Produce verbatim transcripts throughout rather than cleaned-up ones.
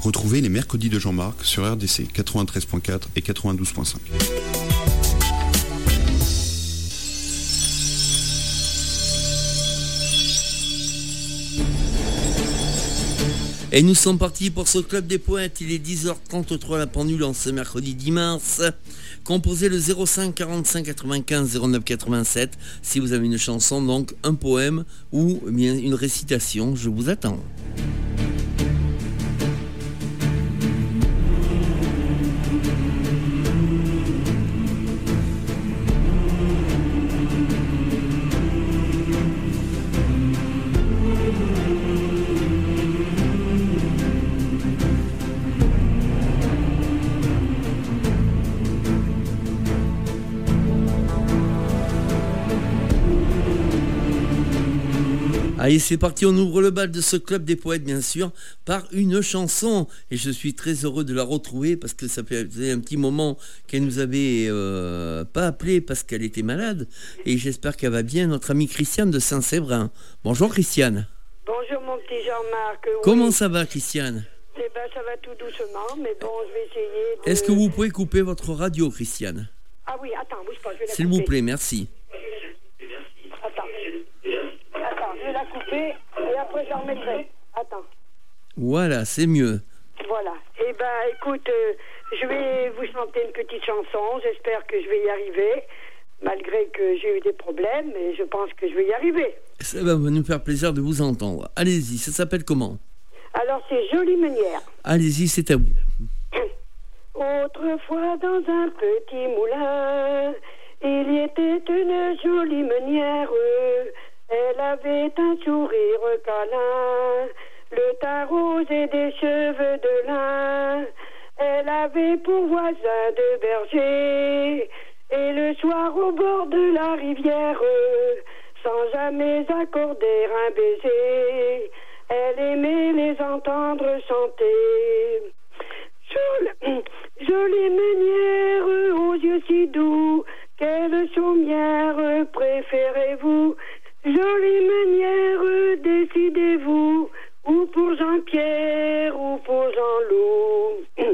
Retrouvez les mercredis de Jean-Marc sur R D C quatre-vingt-treize point quatre et quatre-vingt-douze point cinq. Et nous sommes partis pour ce Club des Poètes. Il est dix heures trente-trois à la pendule en ce mercredi dix mars. Composez le zéro cinq quarante-cinq quatre-vingt-quinze zéro neuf quatre-vingt-sept si vous avez une chanson, donc un poème ou bien une récitation. Je vous attends. Allez, c'est parti, on ouvre le bal de ce Club des Poètes, bien sûr, par une chanson. Et je suis très heureux de la retrouver parce que ça faisait un petit moment qu'elle nous avait euh, pas appelé parce qu'elle était malade. Et j'espère qu'elle va bien, notre amie Christiane de Saint-Séverin. Bonjour Christiane. Bonjour mon petit Jean-Marc. Oui. Comment ça va Christiane? Eh ben, ça va tout doucement, mais bon, je vais essayer de... Est-ce que vous pouvez couper votre radio, Christiane? Ah oui, attends, bouge pas, je vais la S'il couper. vous plaît, merci. Attends. Attends, je vais la couper et après je la remettrai. Attends. Voilà, c'est mieux. Voilà. Eh ben, écoute, euh, je vais vous chanter une petite chanson. J'espère que je vais y arriver, malgré que j'ai eu des problèmes, mais je pense que je vais y arriver. Ça va nous faire plaisir de vous entendre. Allez-y, ça s'appelle comment? Alors, c'est Jolie Meunière. Allez-y, c'est à vous. Autrefois, dans un petit moulin, il y était une jolie meunière. Elle avait un sourire câlin, le teint rose et des cheveux de lin. Elle avait pour voisin de berger, et le soir au bord de la rivière, sans jamais accorder un baiser, elle aimait les entendre chanter. Jolie, jolie meunière aux yeux si doux, quelle chaumière préférez-vous? Jolie meunière, décidez-vous, ou pour Jean-Pierre ou pour Jean-Loup.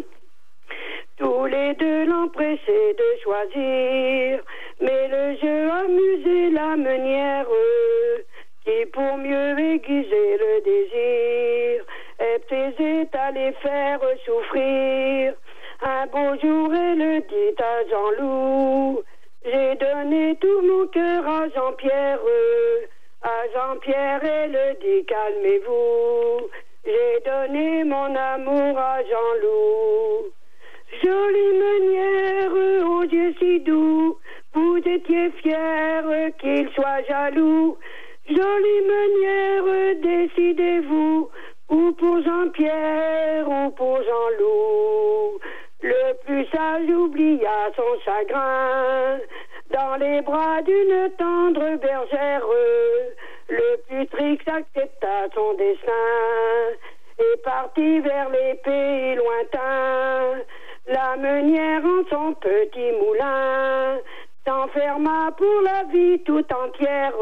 Tous les deux l'empressaient de choisir, mais le jeu amusait la meunière, qui pour mieux aiguiser le désir, elle plaisait à les faire souffrir. Un beau jour, elle dit à Jean-Loup, j'ai donné tout mon cœur à Jean-Pierre. À Jean-Pierre, elle dit calmez-vous, j'ai donné mon amour à Jean-Loup. Jolie meunière aux yeux si doux, vous étiez fière qu'il soit jaloux. Jolie meunière, décidez-vous, ou pour Jean-Pierre ou pour Jean-Loup. Le plus sage oublia son chagrin dans les bras d'une tendre bergère. Le plus triste accepta son destin et partit vers les pays lointains. La meunière en son petit moulin s'enferma pour la vie tout entière,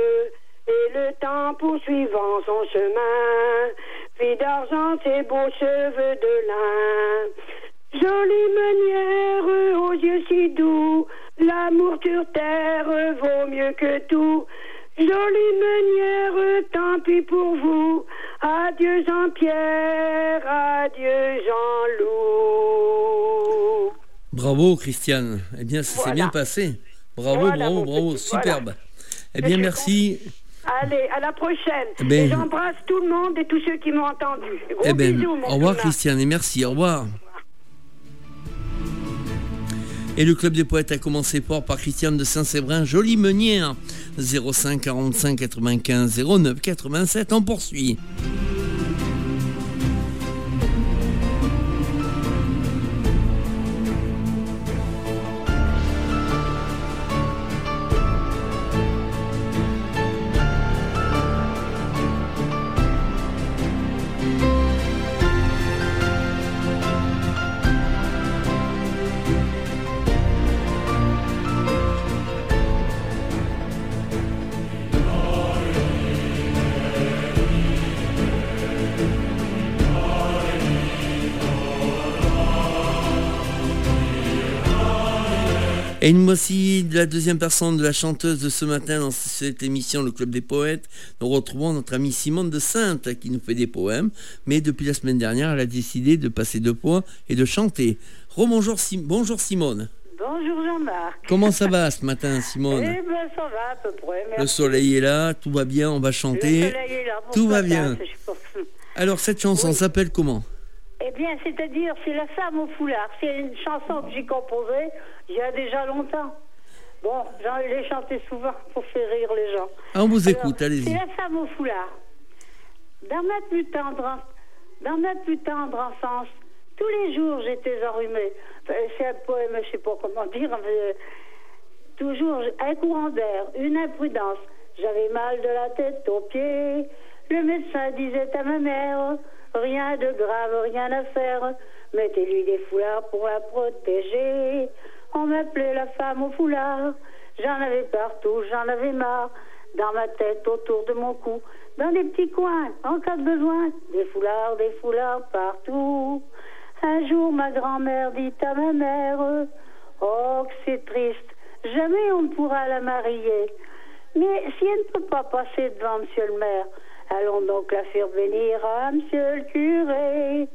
et le temps poursuivant son chemin fit d'argent ses beaux cheveux de lin. Jolie meunière aux yeux si doux, l'amour sur terre vaut mieux que tout. Jolie meunière, tant pis pour vous, adieu Jean-Pierre, adieu Jean-Loup. Bravo Christiane, eh bien ça Voilà. s'est bien passé. Bravo, Voilà, bravo, mon bravo, petit, superbe. voilà. Eh bien Et merci. Allez, à la prochaine. Ben- Et j'embrasse tout le monde et tous ceux qui m'ont entendu. Gros Eh ben, bisous, mon au revoir Thomas. Christiane et merci, au revoir. Et le Club des Poètes a commencé fort par Christiane de Saint-Séverin, Jolie Meunière, zéro cinq quarante-cinq quatre-vingt-quinze zéro neuf quatre-vingt-sept, on poursuit. Et une voici de la deuxième personne de la chanteuse de ce matin dans cette émission, le Club des Poètes. Nous retrouvons notre amie Simone de Sainte qui nous fait des poèmes. Mais depuis la semaine dernière, elle a décidé de passer de poids et de chanter. Rebonjour Sim- bonjour Simone. Bonjour Jean-Marc. Comment ça va ce matin, Simone? Eh ben ça va à peu près, merci. Le soleil est là, tout va bien, on va chanter. Le soleil est là, pour tout va ça, bien. je pense. Alors cette chanson Oui. s'appelle comment? Eh bien, c'est-à-dire, c'est La femme au foulard. C'est une chanson que j'ai composée il y a déjà longtemps. Bon, j'en l'ai chantée souvent pour faire rire les gens. Ah, on vous Alors, écoute, allez-y. C'est La femme au foulard. Dans ma plus tendre, dans ma plus tendre enfance, tous les jours j'étais enrhumée. Enfin, c'est un poème, je ne sais pas comment dire, mais euh, toujours un courant d'air, une imprudence. J'avais mal de la tête aux pieds. Le médecin disait à ma mère, rien de grave, rien à faire. Mettez-lui des foulards pour la protéger. On m'appelait la femme au foulard. J'en avais partout, j'en avais marre. Dans ma tête, autour de mon cou, dans les petits coins, en cas de besoin. Des foulards, des foulards partout. Un jour, ma grand-mère dit à ma mère, oh, que c'est triste, jamais on ne pourra la marier. Mais si elle ne peut pas passer devant monsieur le maire, allons donc la faire venir à monsieur le curé.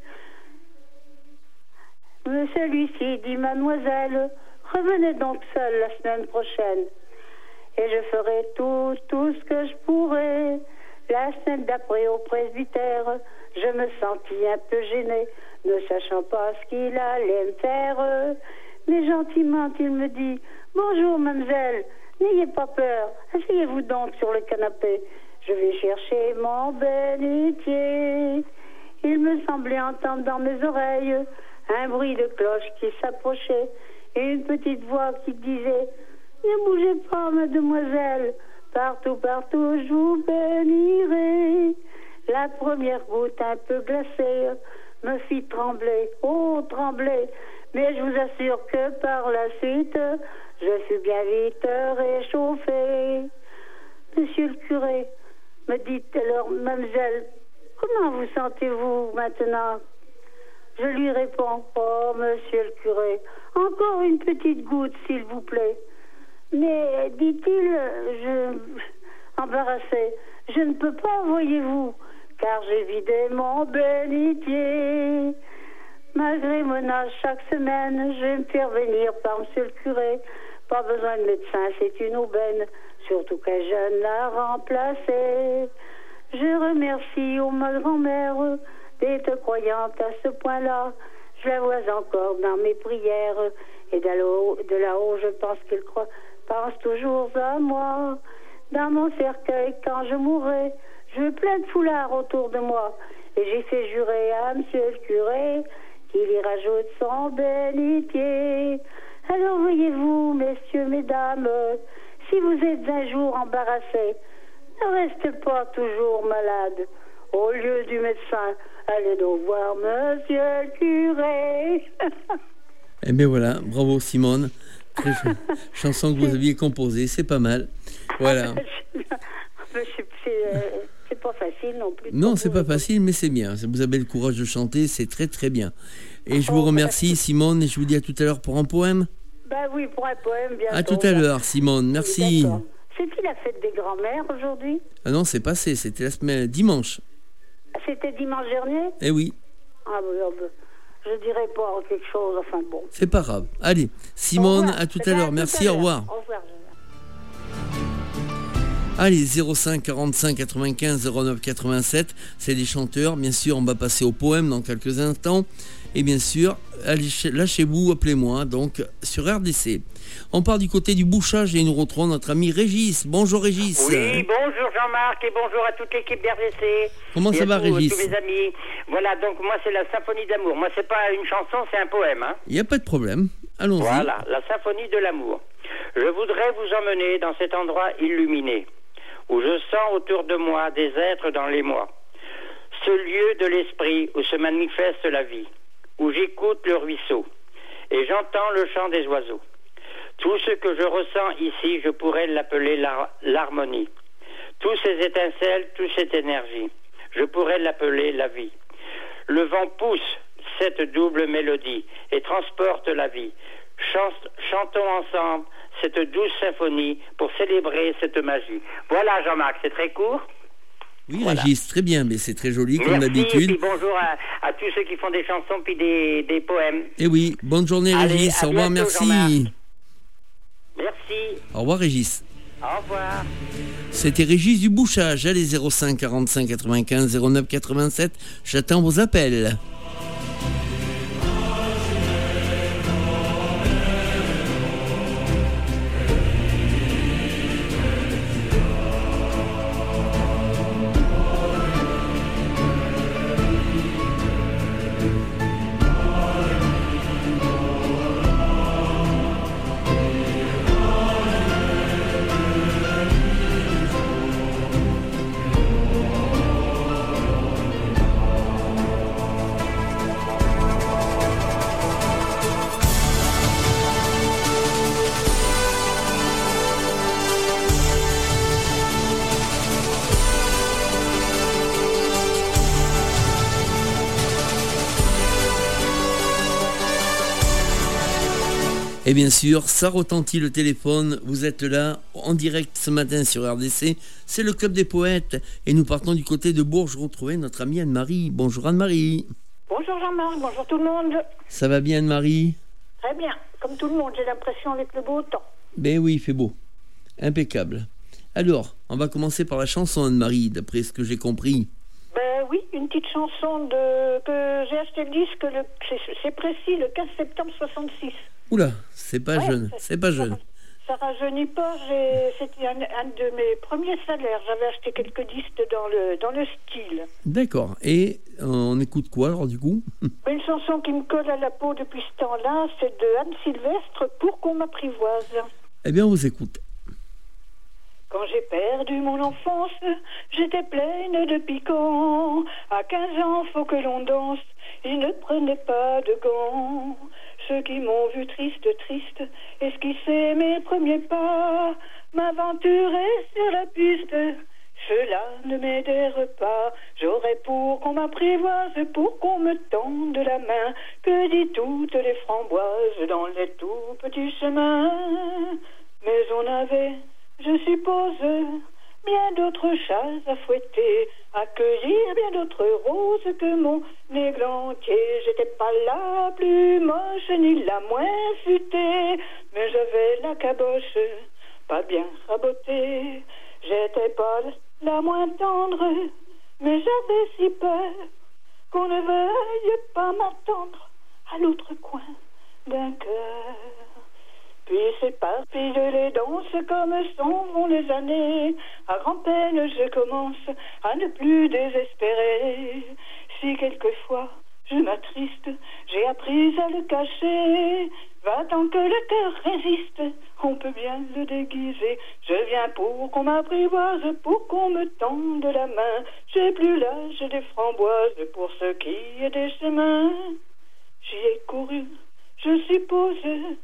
Celui-ci dit, mademoiselle, revenez donc seule la semaine prochaine. Et je ferai tout, tout ce que je pourrai. La semaine d'après au presbytère, je me sentis un peu gênée, ne sachant pas ce qu'il allait me faire. Mais gentiment, il me dit, bonjour, mademoiselle, n'ayez pas peur, asseyez-vous donc sur le canapé. Je vais chercher mon bénitier. Il me semblait entendre dans mes oreilles un bruit de cloche qui s'approchait et une petite voix qui disait, ne bougez pas, mademoiselle, partout, partout, je vous bénirai. La première goutte un peu glacée me fit trembler, oh, trembler. Mais je vous assure que par la suite, je fus bien vite réchauffée. Monsieur le curé, me dit alors, mademoiselle, comment vous sentez-vous maintenant? Je lui réponds, oh, monsieur le curé, encore une petite goutte, s'il vous plaît. Mais, dit-il, je, embarrassé, je ne peux pas, voyez-vous, car j'ai vidé mon bénitier. Malgré mon âge, chaque semaine, je vais me faire venir par monsieur le curé. Pas besoin de médecin, c'est une aubaine, surtout qu'un jeune l'a remplacé. Je remercie, oh, ma grand-mère, d'être croyante à ce point-là. Je la vois encore dans mes prières, et de là-haut, de là-haut je pense qu'il croit, pense toujours à moi. Dans mon cercueil, quand je mourrai, je veux plein de foulards autour de moi. Et j'ai fait jurer à monsieur le curé qu'il y rajoute son bénitier. Alors voyez-vous, messieurs, mesdames, si vous êtes un jour embarrassés, ne restez pas toujours malade. Au lieu du médecin, allez donc voir monsieur le curé. Eh bien voilà, bravo Simone. Très ch- chanson que vous aviez composée, c'est pas mal. Voilà. c'est, c'est, euh, c'est pas facile non plus. Non, c'est pas facile, mais c'est bien. Vous avez le courage de chanter, c'est très très bien. Et je vous remercie Simone et je vous dis à tout à l'heure pour un poème. Ben oui, pour un poème, bien sûr. À tout à l'heure Simone, merci. D'accord. C'est-il la fête des grands-mères aujourd'hui? Ah non, c'est passé, c'était la semaine dimanche. C'était dimanche dernier? Eh oui. Ah ben, ben, je dirais pas quelque chose, enfin bon. C'est pas grave. Allez, Simone, à tout à l'heure. Merci, au revoir. Au revoir. Allez, zéro cinq quarante-cinq quatre-vingt-quinze zéro neuf quatre-vingt-sept, c'est les chanteurs. Bien sûr, on va passer au poème dans quelques instants. Et bien sûr, allez, lâchez-vous, appelez-moi, donc, sur R D C. On part du côté du bouchage et nous retrouvons notre ami Régis. Bonjour Régis. Oui, bonjour Jean-Marc et bonjour à toute l'équipe d'R D C. Comment ça va tous, Régis? Tous mes amis. Voilà, donc moi c'est la symphonie d'amour. Moi c'est pas une chanson, c'est un poème. Hein. Il n'y a pas de problème. Allons-y. Voilà, la symphonie de l'amour. Je voudrais vous emmener dans cet endroit illuminé, où je sens autour de moi des êtres dans les mois. Ce lieu de l'esprit où se manifeste la vie, où j'écoute le ruisseau et j'entends le chant des oiseaux. Tout ce que je ressens ici, je pourrais l'appeler l'har- l'harmonie. Tous ces étincelles, toute cette énergie, je pourrais l'appeler la vie. Le vent pousse cette double mélodie et transporte la vie. Chant- chantons ensemble cette douce symphonie pour célébrer cette magie. Voilà, Jean-Marc, c'est très court. Oui, Voilà. Régis, très bien, mais c'est très joli comme Merci, d'habitude. et puis bonjour à, à tous ceux qui font des chansons puis des, des poèmes. Et oui, bonne journée Allez, Régis, à au revoir, bientôt, merci. Jean-Marc. Merci. Au revoir Régis. Au revoir. C'était Régis du Bouchage, allez zéro cinq quarante-cinq quatre-vingt-quinze zéro neuf quatre-vingt-sept, j'attends vos appels. Et bien sûr, ça retentit le téléphone, vous êtes là, en direct ce matin sur R D C, c'est le Club des Poètes, et nous partons du côté de Bourges retrouver notre amie Anne-Marie. Bonjour Anne-Marie. Bonjour Jean-Marc, bonjour tout le monde. Ça va bien Anne-Marie? Très bien, comme tout le monde, j'ai l'impression avec le beau temps. Ben oui, il fait beau. Impeccable. Alors, on va commencer par la chanson Anne-Marie, d'après ce que j'ai compris. Ben oui, une petite chanson de que j'ai acheté le disque, le... c'est, c'est précis, le quinze septembre soixante-six. Oula, c'est pas Ouais, jeune, ça- c'est pas jeune. Ça rajeunit pas, j'ai... c'était un, un de mes premiers salaires. J'avais acheté quelques disques dans le, dans le style. D'accord, et euh, on écoute quoi alors du coup? Une chanson qui me colle à la peau depuis ce temps-là, c'est de Anne Sylvestre, Pour qu'on m'apprivoise. Eh bien on vous écoute. Quand j'ai perdu mon enfance, j'étais pleine de piquants. À quinze ans, faut que l'on danse, ils ne prenaient pas de gants. Ceux qui m'ont vu triste, triste, esquisser mes premiers pas, m'aventurer sur la piste, cela ne m'aidèrent pas. J'aurais pour qu'on m'apprivoise, pour qu'on me tende la main, que dit toutes les framboises dans les tout petits chemins. Mais on avait, je suppose, bien d'autres chats à fouetter, à cueillir bien d'autres roses que mon églantier. J'étais pas la plus moche ni la moins futée, mais j'avais la caboche pas bien rabotée. J'étais pas la moins tendre, mais j'avais si peur qu'on ne veuille pas m'attendre à l'autre coin d'un cœur. Puis s'éparpillent les danses comme s'en vont les années. À grand-peine je commence à ne plus désespérer. Si quelquefois je m'attriste, j'ai appris à le cacher. Va tant que le cœur résiste, on peut bien le déguiser. Je viens pour qu'on m'apprivoise, pour qu'on me tende la main. J'ai plus l'âge des framboises pour ce qui est des chemins. J'y ai couru, je suppose,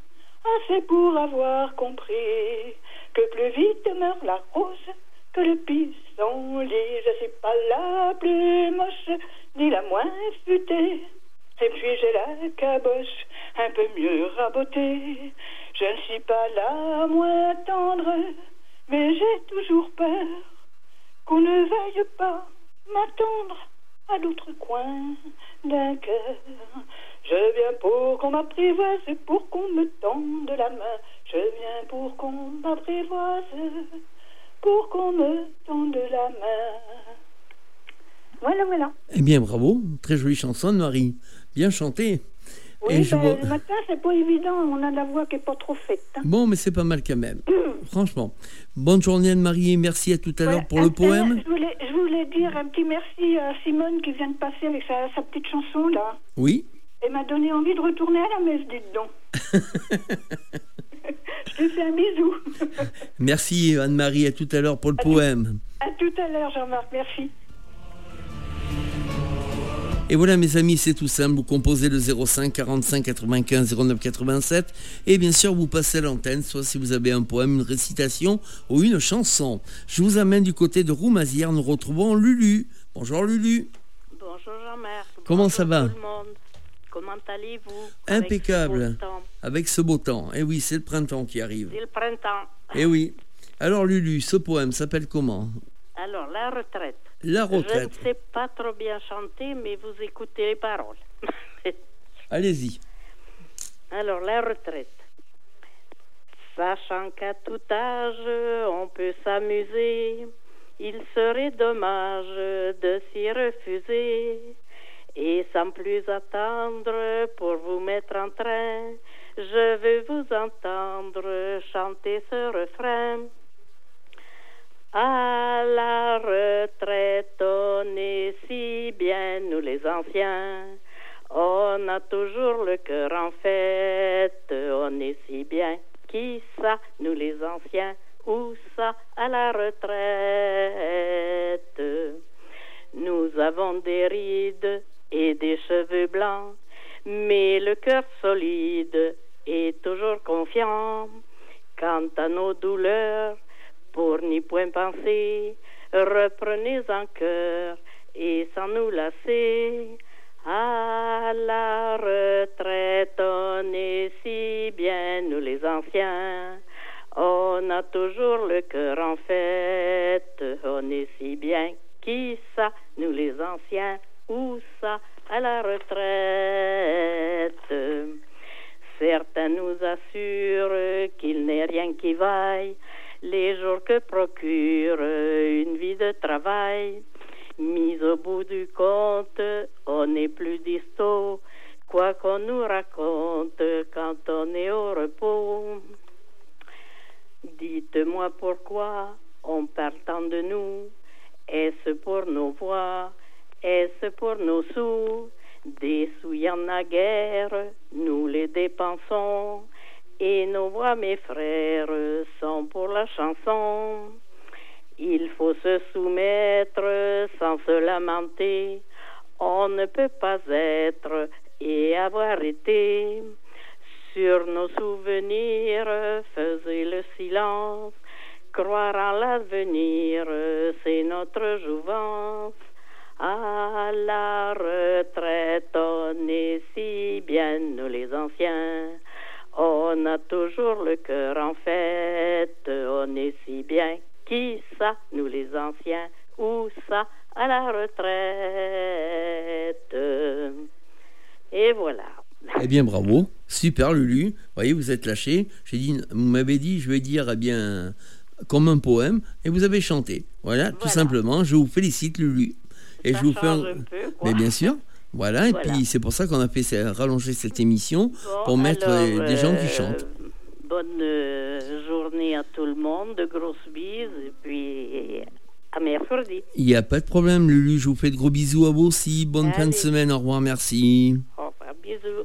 assez pour avoir compris que plus vite meurt la rose que le pissenlit. Je suis pas la plus moche ni la moins futée, et puis j'ai la caboche un peu mieux rabotée. Je ne suis pas la moins tendre, mais j'ai toujours peur qu'on ne veuille pas m'attendre à l'autre coin d'un cœur. Je viens pour qu'on m'apprivoise, pour qu'on me tende la main. Je viens pour qu'on m'apprivoise, pour qu'on me tende la main. Voilà, voilà. Eh bien bravo, très jolie chanson Marie, bien chantée. Oui, Et je ben, vois- le matin, c'est pas évident. On a la voix qui est pas trop faite. Hein. Bon, mais c'est pas mal quand même, franchement. Bonne journée Anne-Marie, merci à tout à l'heure Ouais, pour un- le poème. un- Je voulais, je voulais dire un petit merci à Simone qui vient de passer avec sa, sa petite chanson, là. Oui, Elle m'a donné envie de retourner à la messe, dites donc. Je te fais un bisou. merci Anne-Marie, à tout à l'heure pour le poème. À tout à l'heure, Jean-Marc. Merci. Et voilà mes amis, c'est tout simple, vous composez le zéro cinq quarante-cinq quatre-vingt-quinze zéro neuf quatre-vingt-sept et bien sûr vous passez à l'antenne, soit si vous avez un poème, une récitation ou une chanson. Je vous amène du côté de Roumazières, nous retrouvons Lulu. Bonjour Lulu. Bonjour Jean-Marc. Comment Bonjour ça va? tout le monde. Comment allez-vous? Impeccable. Avec ce beau temps. avec ce beau temps. Eh oui, c'est le printemps qui arrive. C'est le printemps. Eh oui. Alors Lulu, ce poème s'appelle comment? Alors, la retraite. La retraite. Je ne sais pas trop bien chanter, mais vous écoutez les paroles. Allez-y. Alors, la retraite. Sachant qu'à tout âge, on peut s'amuser, il serait dommage de s'y refuser. Et sans plus attendre, pour vous mettre en train, je veux vous entendre chanter ce refrain. À la retraite, on est si bien, nous les anciens. On a toujours le cœur en fête, on est si bien. Qui ça, nous les anciens, où ça, à la retraite? Nous avons des rides et des cheveux blancs, mais le cœur solide est toujours confiant. Quant à nos douleurs, pour n'y point penser, reprenez en cœur et sans nous lasser. À la retraite, on est si bien, nous les anciens. On a toujours le cœur en fête, on est si bien. Qui ça, nous les anciens, où ça, à la retraite? Certains nous assurent qu'il n'est rien qui vaille les jours que procure une vie de travail. Mis au bout du compte, on n'est plus disto, quoi qu'on nous raconte quand on est au repos. Dites-moi pourquoi on parle tant de nous. Est-ce pour nos voix? Est-ce pour nos sous? Des sous, y en a guère, nous les dépensons. Et nos voix, mes frères, sont pour la chanson. Il faut se soumettre sans se lamenter. On ne peut pas être et avoir été. Sur nos souvenirs, faisez le silence. Croire en l'avenir, c'est notre jouvence. À la retraite, on est si bien, nous les anciens. On a toujours le cœur en fête, on est si bien. Qui ça, nous les anciens, où ça, à la retraite? Et voilà. Eh bien, bravo. Super, Lulu. Vous voyez, vous êtes lâché. J'ai dit, vous m'avez dit, je vais dire, eh bien, comme un poème, et vous avez chanté. Voilà, voilà. Tout simplement. Je vous félicite, Lulu. Et ça je vous fais un... un peu, quoi. Mais bien sûr. Voilà, et Voilà. puis c'est pour ça qu'on a fait rallonger cette émission, Bon, pour mettre alors, des gens qui euh, chantent. Bonne euh, journée à tout le monde, de grosses bises, et puis à mercredi. Il n'y a pas de problème, Lulu. Je vous fais de gros bisous à vous aussi. Bonne Allez. fin de semaine. Au revoir, merci. Au revoir, bisous.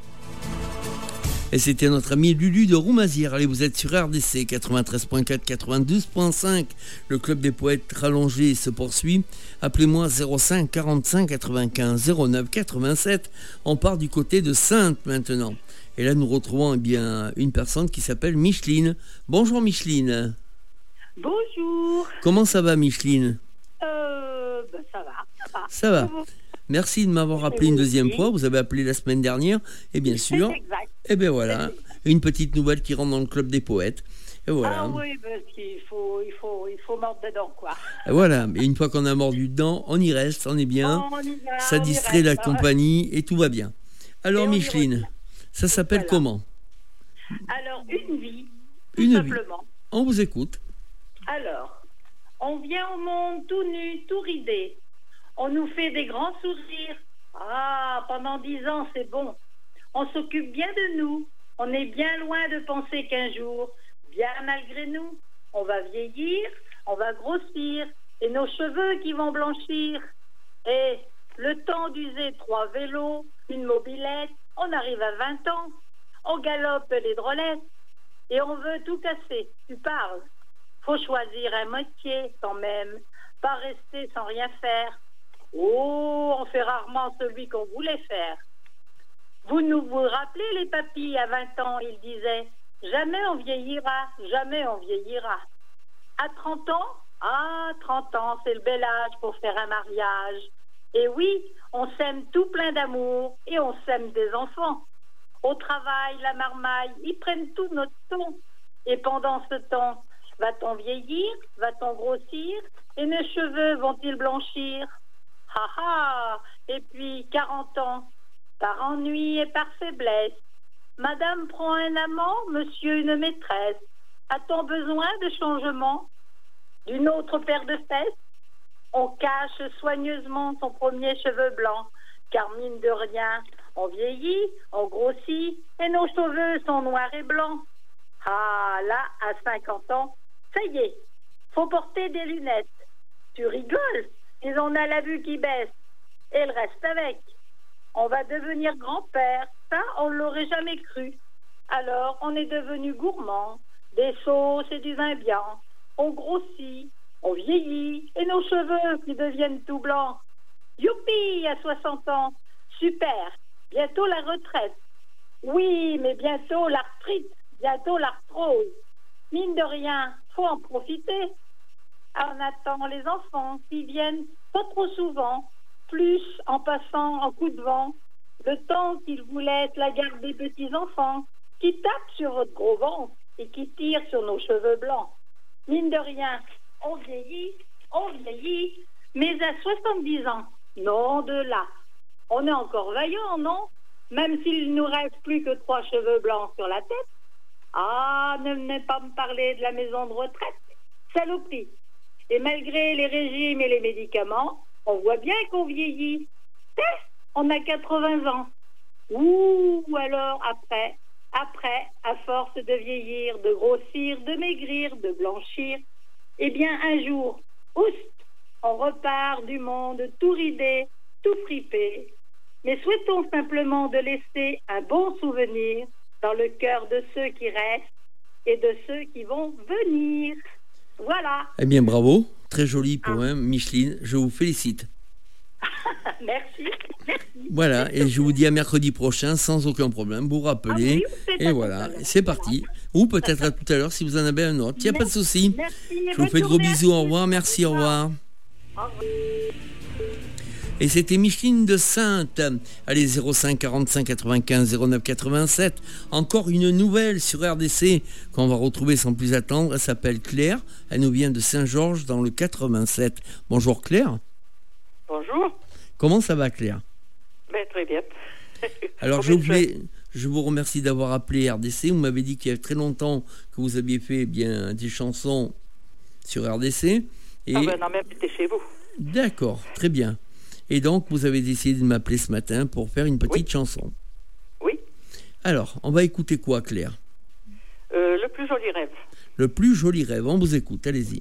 Et c'était notre ami Lulu de Roumazières. Allez, vous êtes sur R D C quatre-vingt-treize point quatre, quatre-vingt-douze point cinq. Le club des poètes rallongé se poursuit. Appelez-moi zéro cinq quarante-cinq quatre-vingt-quinze zéro neuf quatre-vingt-sept. On part du côté de Saintes maintenant. Et là, nous retrouvons eh bien une personne qui s'appelle Micheline. Bonjour Micheline. Bonjour. Comment ça va Micheline? Euh, ben ça va, ça va. Ça va. Merci de m'avoir appelé une deuxième fois. Vous avez appelé la semaine dernière. Et bien sûr, C'est exact. et bien voilà, une petite nouvelle qui rentre dans le club des poètes. Et voilà. Ah oui, parce qu'il faut, il faut, il faut mordre dedans, quoi. Et voilà. Et une fois qu'on a mordu dedans, on y reste, on est bien. On y va, Ça on y distrait la reste. compagnie et tout va bien. Alors Et on y Micheline, revient. ça s'appelle Voilà. comment? Alors, une vie, tout Une vie. simplement. On vous écoute. Alors, on vient au monde tout nu, tout ridé. On nous fait des grands sourires. Ah, pendant dix ans, c'est bon. On s'occupe bien de nous. On est bien loin de penser qu'un jour, bien malgré nous, on va vieillir, on va grossir, et nos cheveux qui vont blanchir. Et le temps d'user trois vélos, une mobilette, on arrive à vingt ans. On galope les drôlettes, et on veut tout casser. Tu parles. Faut choisir un métier quand même, pas rester sans rien faire. Oh, on fait rarement celui qu'on voulait faire. Vous nous vous rappelez les papis à vingt ans, ils disaient jamais on vieillira, jamais on vieillira. À trente ans, ah, trente ans, c'est le bel âge pour faire un mariage. Et oui, on s'aime tout plein d'amour et on s'aime des enfants. Au travail, la marmaille, ils prennent tout notre temps. Et pendant ce temps, va-t-on vieillir? Va-t-on grossir? Et nos cheveux vont-ils blanchir? Ha ha! Et puis, quarante ans, par ennui et par faiblesse. Madame prend un amant, monsieur une maîtresse. A-t-on besoin de changement? D'une autre paire de fesses? On cache soigneusement son premier cheveu blanc, car mine de rien, on vieillit, on grossit, et nos cheveux sont noirs et blancs. Ah, là, à cinquante ans, ça y est, faut porter des lunettes. Tu rigoles, mais on a la vue qui baisse, et le reste avec. On va devenir grand-père, ça, on l'aurait jamais cru. Alors, on est devenu gourmand, des sauces et du vin bien. On grossit, on vieillit, et nos cheveux qui deviennent tout blancs. Youpi, à soixante ans, super, bientôt la retraite. Oui, mais bientôt l'arthrite, bientôt l'arthrose. Mine de rien, faut en profiter. On attend les enfants qui viennent pas trop souvent, plus en passant en coup de vent, le temps qu'ils vous laissent la garde des petits-enfants, qui tapent sur votre gros ventre et qui tirent sur nos cheveux blancs. Mine de rien, on vieillit, on vieillit, mais à soixante-dix ans, non de là. On est encore vaillant, non? Même s'il nous reste plus que trois cheveux blancs sur la tête. Ah, ne venez pas me parler de la maison de retraite. Saloperie. Et malgré les régimes et les médicaments, on voit bien qu'on vieillit. Eh, on a quatre-vingts ans. Ouh, alors après, après, à force de vieillir, de grossir, de maigrir, de blanchir, eh bien un jour, oust, on repart du monde tout ridé, tout fripé. Mais souhaitons simplement de laisser un bon souvenir dans le cœur de ceux qui restent et de ceux qui vont venir. Voilà. Eh bien, bravo. Très joli poème, ah. Micheline. Je vous félicite. Merci. Merci. Voilà. Et je vous dis à mercredi prochain sans aucun problème. Vous rappelez. Ah oui, et voilà. C'est parti. Ou peut-être à tout à l'heure si vous en avez un autre. Il n'y a pas de souci. Merci. Je vous fais de gros bisous. Au revoir. Merci. Au revoir. Au revoir. Et c'était Micheline de Sainte. Allez, zéro cinq quarante-cinq quatre-vingt-quinze zéro neuf quatre-vingt-sept. Encore une nouvelle sur R D C qu'on va retrouver sans plus attendre. Elle s'appelle Claire. Elle nous vient de Saint-Georges dans le quatre-vingt-sept. Bonjour Claire. Bonjour. Comment ça va Claire? Ben, très bien. Alors je voulais, je vous remercie d'avoir appelé R D C. Vous m'avez dit qu'il y a très longtemps que vous aviez fait eh bien des chansons sur R D C. Et... Ah ben non, même c'était chez vous. D'accord, très bien. Et donc, vous avez décidé de m'appeler ce matin pour faire une petite oui. chanson. Oui. Alors, on va écouter quoi, Claire? euh, Le plus joli rêve. Le plus joli rêve, on vous écoute, allez-y.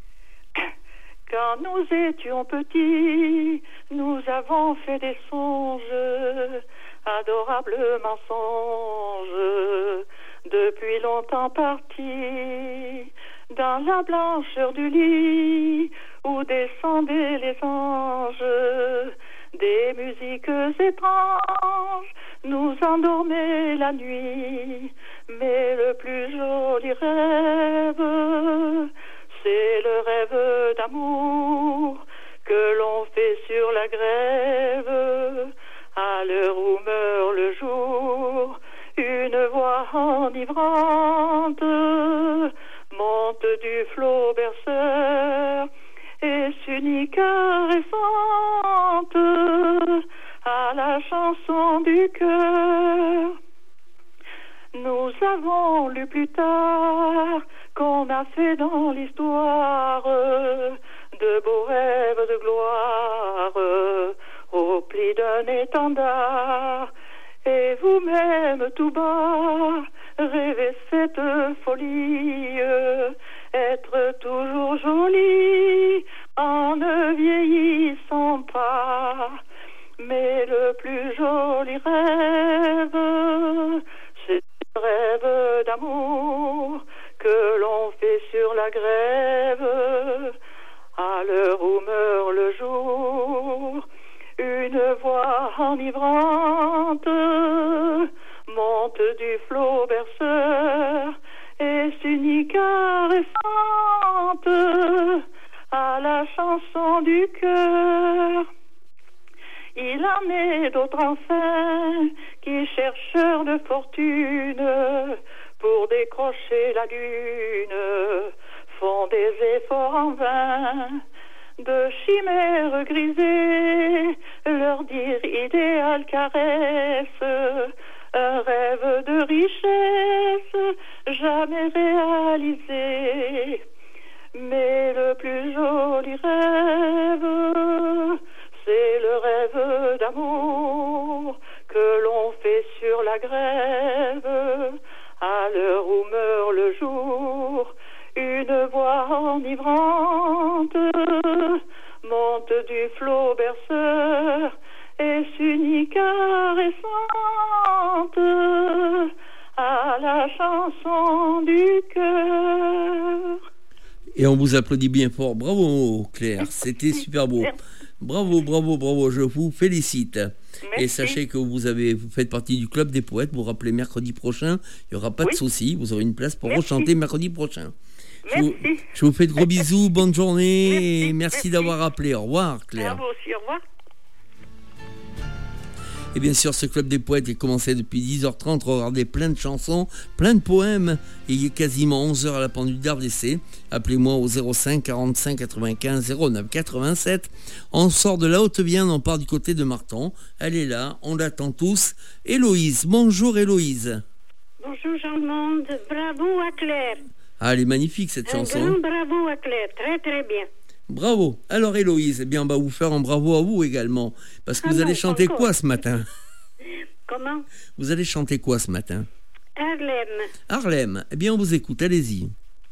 Quand nous étions petits, nous avons fait des songes, adorables mensonges, depuis longtemps partis, dans la blancheur du lit, où descendaient les anges, des musiques étranges nous endormaient la nuit. Mais le plus joli rêve, c'est le rêve d'amour que l'on fait sur la grève, à l'heure où meurt le jour. Une voix enivrante monte du flot berceur et s'unit caressante à la chanson du cœur. Nous avons lu plus tard qu'on a fait dans l'histoire de beaux rêves de gloire au pli d'un étendard. Et vous-même tout bas rêvez cette folie, être toujours jolie en ne vieillissant pas. Mais le plus joli rêve, c'est le rêve d'amour que l'on fait sur la grève, à l'heure où meurt le jour. Une voix enivrante monte du flot berceur et s'unit caressante à la chanson du cœur. Il en est d'autres enfin qui, chercheurs de fortune, pour décrocher la lune, font des efforts en vain. De chimères grisées, leur dire idéal caresse, un rêve de richesse jamais réalisé. Mais le plus joli rêve, c'est le rêve d'amour que l'on fait sur la grève, à l'heure où meurt le jour. Une voix enivrante monte du flot berceur et s'unit caressante à la chanson du cœur. Et on vous applaudit bien fort. Bravo Claire, c'était super beau. Bravo, bravo, bravo, je vous félicite. Merci. Et sachez que vous avez, vous faites partie du club des poètes. Vous vous rappelez, mercredi prochain, il n'y aura pas oui. de souci. Vous aurez une place pour merci. rechanter mercredi prochain. Je vous, je vous fais de gros bisous, bonne journée. Merci, et merci, merci. d'avoir appelé. Au revoir Claire. À vous aussi, au revoir. Et bien sûr, ce club des poètes est commencé depuis dix heures trente. Regardez, plein de chansons, plein de poèmes. Et il est quasiment onze heures à la pendule d'R D C. Appelez-moi au zéro cinq quarante-cinq quatre-vingt-quinze zéro neuf quatre-vingt-sept. On sort de la Haute-Vienne, on part du côté de Marton. Elle est là, on l'attend tous. Héloïse, bonjour Héloïse. Bonjour Jean-Monde, bravo à Claire. Ah, elle est magnifique cette un chanson. Un grand bravo à Claire, très très bien. Bravo. Alors Héloïse, eh bien on va vous faire un bravo à vous également. Parce que ah vous non, allez chanter quoi ce matin? Comment? Vous allez chanter quoi ce matin? Harlem. Harlem. Eh bien on vous écoute, allez-y.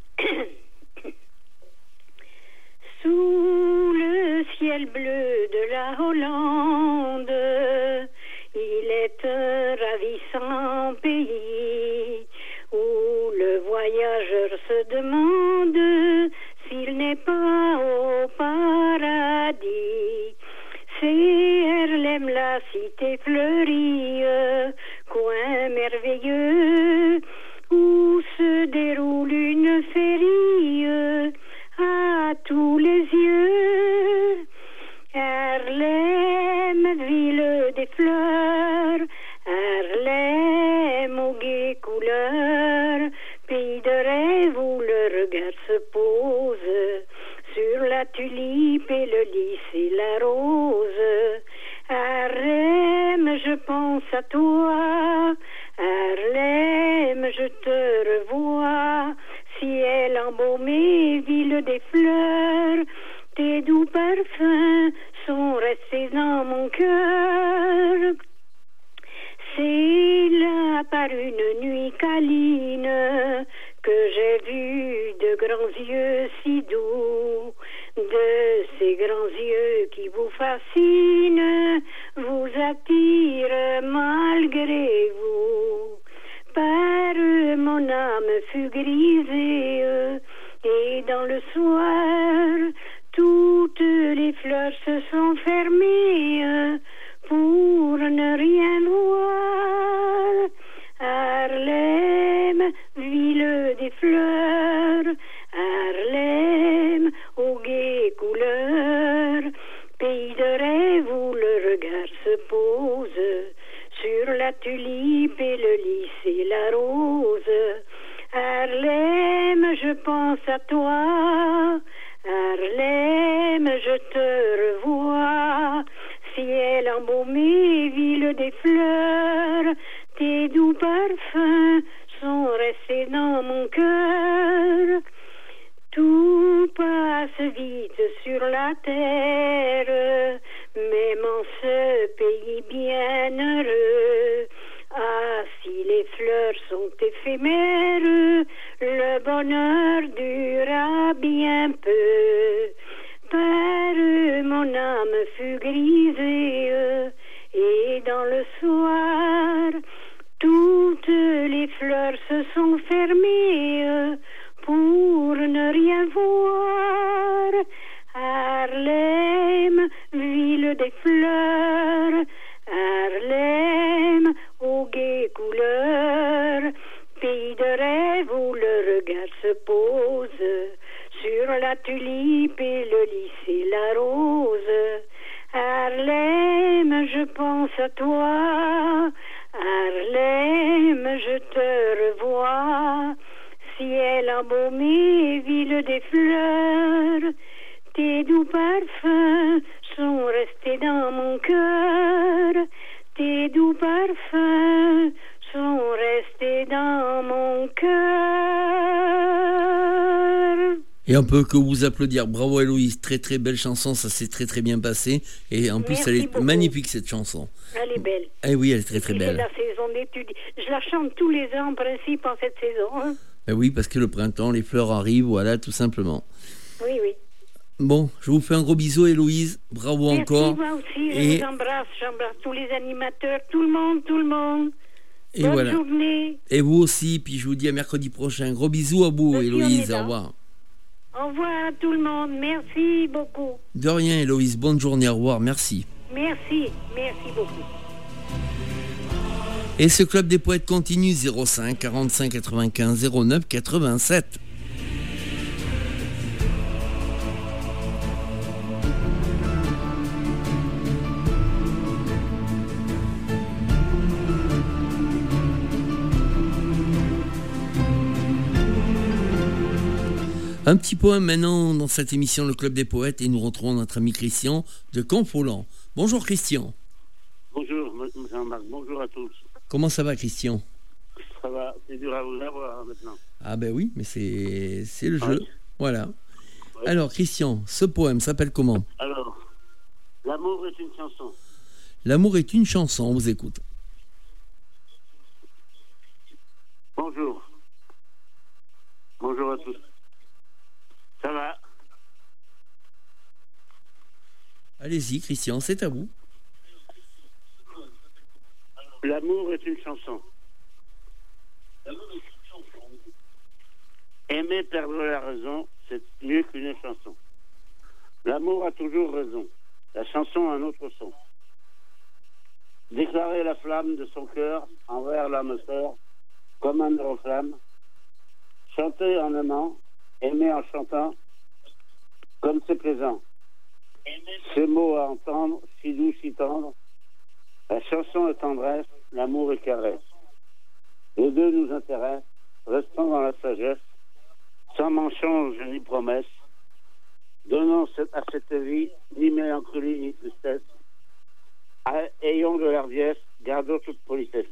Sous le ciel bleu de la Hollande, il est un ravissant pays où le voyageur se demande s'il n'est pas au paradis. C'est Harlem, la cité fleurie, coin merveilleux où se déroule une féerie à tous les yeux. Harlem, ville des fleurs, Harlem aux gaies couleurs, pays de rêve où le regard se pose sur la tulipe et le lys et la rose. Harlem, je pense à toi, Harlem, je te revois, ciel embaumé, ville des fleurs, tes doux parfums sont restés dans mon cœur. C'est là par une nuit câline que j'ai vu de grands yeux si doux, de ces grands yeux qui vous fascinent, vous attirent malgré vous. Par eux mon âme fut grisée et dans le soir toutes les fleurs se sont fermées pour ne rien voir. Harlem, ville des fleurs, Harlem, aux gaies couleurs, pays de rêve où le regard se pose sur la tulipe et le lys et la rose. Harlem, je pense à toi, Harlem, je te revois, ciel embaumé, ville des fleurs, tes doux parfums sont restés dans mon cœur. Tout passe vite sur la terre, même en ce pays bienheureux. Ah, si les fleurs sont éphémères, le bonheur durera bien peu. Par eux, mon âme fut grisée, et dans le soir, toutes les fleurs se sont fermées pour ne rien voir. Harlem, ville des fleurs, Harlem, aux gaies couleurs, pays de rêve où le regard se pose sur la tulipe et le lys et la rose. Harlem, tes doux parfums sont restés dans mon cœur. Et on peut que vous applaudir. Bravo Héloïse, très très belle chanson, ça s'est très très bien passé. Et en plus, Merci elle est beaucoup. magnifique cette chanson. Elle est belle. Eh oui, elle est très très C'est belle. la saison d'études. Je la chante tous les ans en principe en cette saison. Hein. Eh oui, parce que le printemps, les fleurs arrivent, voilà, tout simplement. Oui, oui. Bon, je vous fais un gros bisou Héloïse, bravo Merci, encore. moi aussi, je Et, vous embrasse. J'embrasse tous les animateurs, tout le monde, tout le monde. et Bonne voilà. journée. Et vous aussi, puis je vous dis à mercredi prochain. Gros bisous à vous Merci, on Héloïse, est au là. revoir. Au revoir à tout le monde. Merci beaucoup. De rien Héloïse, bonne journée, au revoir, merci. Merci, merci beaucoup. Et ce club des poètes continue zéro cinq quarante-cinq quatre-vingt-quinze zéro neuf quatre-vingt-sept. Un petit poème maintenant dans cette émission Le Club des Poètes et nous retrouvons notre ami Christian de Confolens. Bonjour Christian. Bonjour Jean-Marc, bonjour à tous. Comment ça va Christian? Ça va, c'est dur à vous avoir maintenant. Ah ben oui, mais c'est c'est le jeu. Oui. Voilà. Oui. Alors Christian, ce poème s'appelle comment? Alors, l'amour est une chanson. L'amour est une chanson, on vous écoute. Bonjour. Bonjour à tous. Ça va? Allez-y Christian, c'est à vous. L'amour est une chanson. Aimer perdre la raison, c'est mieux qu'une chanson. L'amour a toujours raison. La chanson a un autre son. Déclarer la flamme de son cœur envers l'âme sœur, comme un aéroflamme. Chanter en aimant, aimer en chantant, comme c'est plaisant. Ces mots à entendre, si doux, si tendres. La chanson est tendresse, l'amour est caresse. Les deux nous intéressent, restons dans la sagesse, sans mensonge ni promesse. Donnons à cette vie ni mélancolie ni tristesse. Ayons de la hardiesse, gardons toute politesse.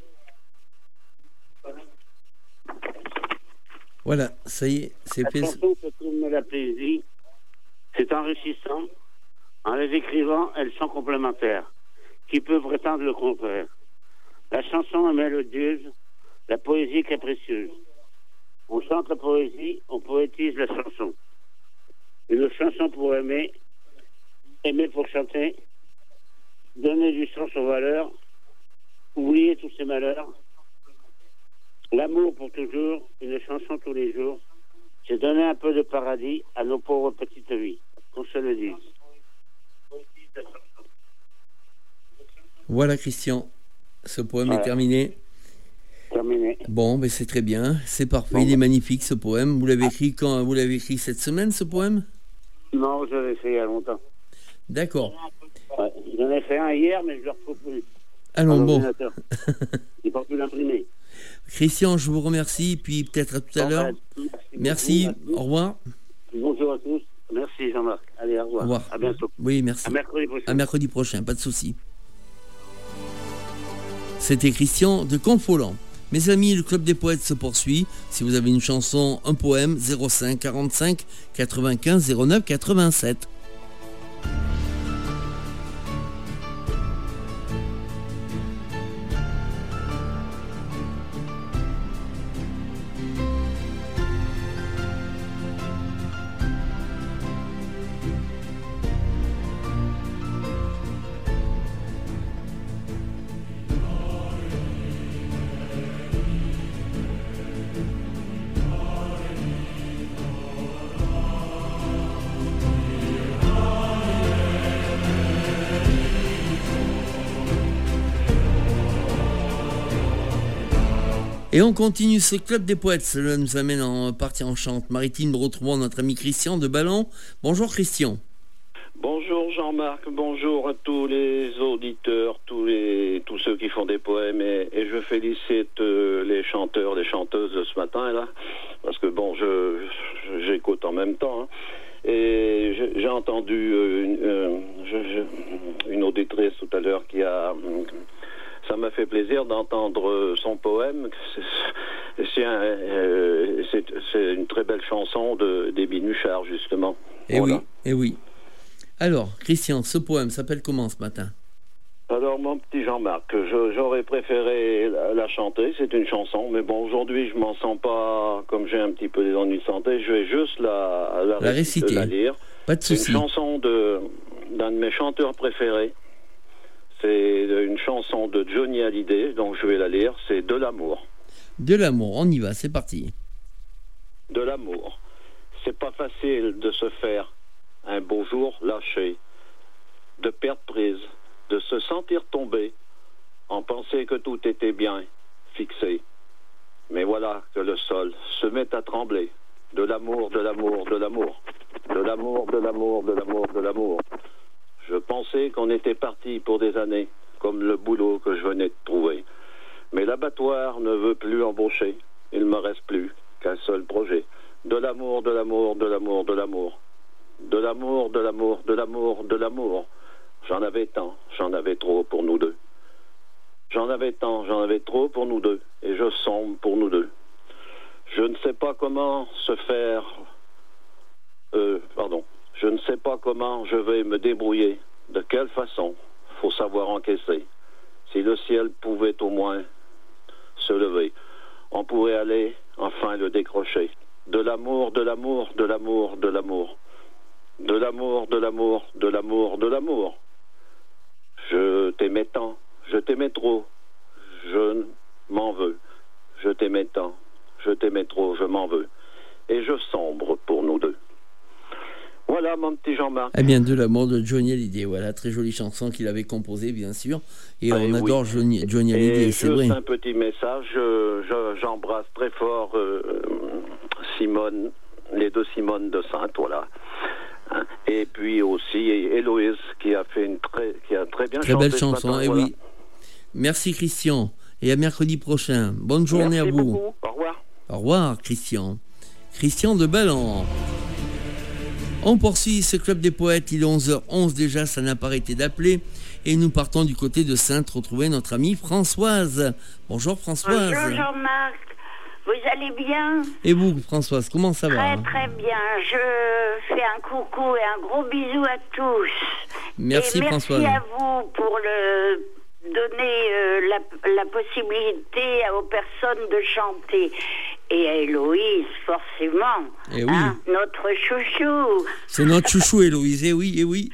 Voilà, ça y est, c'est La fait. chanson se tourne la plaisir, c'est enrichissant. En les écrivant, elles sont complémentaires. Qui peut prétendre le contraire? La chanson est mélodieuse, la poésie capricieuse. On chante la poésie, on poétise la chanson. Une chanson pour aimer, aimer pour chanter, donner du sens aux valeurs, oublier tous ses malheurs. L'amour pour toujours, une chanson tous les jours, c'est donner un peu de paradis à nos pauvres petites vies, qu'on se le dise. Voilà Christian, ce poème Voilà. est terminé. Terminé. Bon, ben c'est très bien, c'est parfait, Bon, il est ben. magnifique ce poème. Vous l'avez écrit quand? Vous l'avez écrit cette semaine ce poème? Non, je l'ai fait il y a longtemps. D'accord. Ouais. J'en ai fait un hier, mais je ne le retrouve plus. Allons, Dans bon. l'ordinateur. J'ai pas pu l'imprimer. Christian, je vous remercie, puis peut-être à tout à Bon, l'heure. ben, Merci, beaucoup. au revoir. Bonjour à tous. Merci Jean-Marc. Allez, au revoir. Au revoir. À bientôt. Oui, merci. À mercredi prochain. À mercredi prochain, pas de souci. C'était Christian de Confolens. Mes amis, le Club des Poètes se poursuit. Si vous avez une chanson, un poème, zéro cinq quarante-cinq quatre-vingt-quinze zéro neuf quatre-vingt-sept. Et on continue ce Club des Poètes. Cela nous amène en partie en chante maritime. Nous retrouvons notre ami Christian de Ballon. Bonjour Christian. Bonjour Jean-Marc, bonjour à tous les auditeurs, tous, les, tous ceux qui font des poèmes et, et je félicite euh, les chanteurs, les chanteuses de ce matin là, parce que bon, je, je j'écoute en même temps hein, et j'ai, j'ai entendu euh, une, euh, je, je, une auditrice tout à l'heure qui a m'a fait plaisir d'entendre son poème. C'est, c'est, un, euh, c'est, c'est une très belle chanson de, des Binuchards, justement. Et voilà. oui, et oui. Alors, Christian, ce poème s'appelle comment ce matin? Alors, mon petit Jean-Marc, je, j'aurais préféré la, la chanter, c'est une chanson, mais bon, aujourd'hui, je m'en sens pas, comme j'ai un petit peu des ennuis de santé, je vais juste la, la, la réciter, la lire. Pas de souci. C'est une chanson de, d'un de mes chanteurs préférés. C'est une chanson de Johnny Hallyday, donc je vais la lire, c'est De l'amour. De l'amour, on y va, c'est parti. De l'amour. C'est pas facile de se faire un beau jour lâché, de perdre prise, de se sentir tomber, en penser que tout était bien fixé. Mais voilà que le sol se met à trembler. De l'amour, de l'amour, de l'amour. De l'amour, de l'amour, de l'amour, de l'amour. Je pensais qu'on était parti pour des années, comme le boulot que je venais de trouver. Mais l'abattoir ne veut plus embaucher. Il ne me reste plus qu'un seul projet. De l'amour, de l'amour, de l'amour, de l'amour. De l'amour, de l'amour, de l'amour, de l'amour. J'en avais tant, j'en avais trop pour nous deux. J'en avais tant, j'en avais trop pour nous deux. Et je sombre pour nous deux. Je ne sais pas comment se faire... Euh, pardon. Je ne sais pas comment je vais me débrouiller. De quelle façon? Faut savoir encaisser. Si le ciel pouvait au moins se lever, on pourrait aller enfin le décrocher. De l'amour, de l'amour, de l'amour, de l'amour. De l'amour, de l'amour, de l'amour, de l'amour. Je t'aimais tant, je t'aimais trop, je m'en veux. Je t'aimais tant, je t'aimais trop, je m'en veux. Et je sombre pour nous deux. Voilà mon petit Jean-Marc. Eh bien, De l'amour de Johnny Hallyday, voilà, très jolie chanson qu'il avait composée, bien sûr. Et ah, on oui. adore Johnny, Johnny Hallyday, et c'est vrai. Juste un petit message, je, je, j'embrasse très fort euh, Simone, les deux Simone de Sainte, voilà. Et puis aussi Héloïse qui a fait une très, qui a très bien très chanté belle chanson, matin, et voilà. oui. Merci Christian, et à mercredi prochain. Bonne journée Merci à vous. beaucoup. Au revoir. Au revoir Christian. Christian de Ballan. On poursuit ce club des poètes, il est onze heures onze déjà, ça n'a pas arrêté d'appeler. Et nous partons du côté de Sainte retrouver notre amie Françoise. Bonjour Françoise. Bonjour Jean-Marc, vous allez bien? Et vous Françoise, comment ça très, va? Très très bien, je fais un coucou et un gros bisou à tous. Merci et merci Françoise. à vous pour le donner euh, la, la possibilité aux personnes de chanter. Et à Héloïse, forcément, eh oui. hein, notre chouchou. C'est notre chouchou Héloïse, eh oui, eh oui.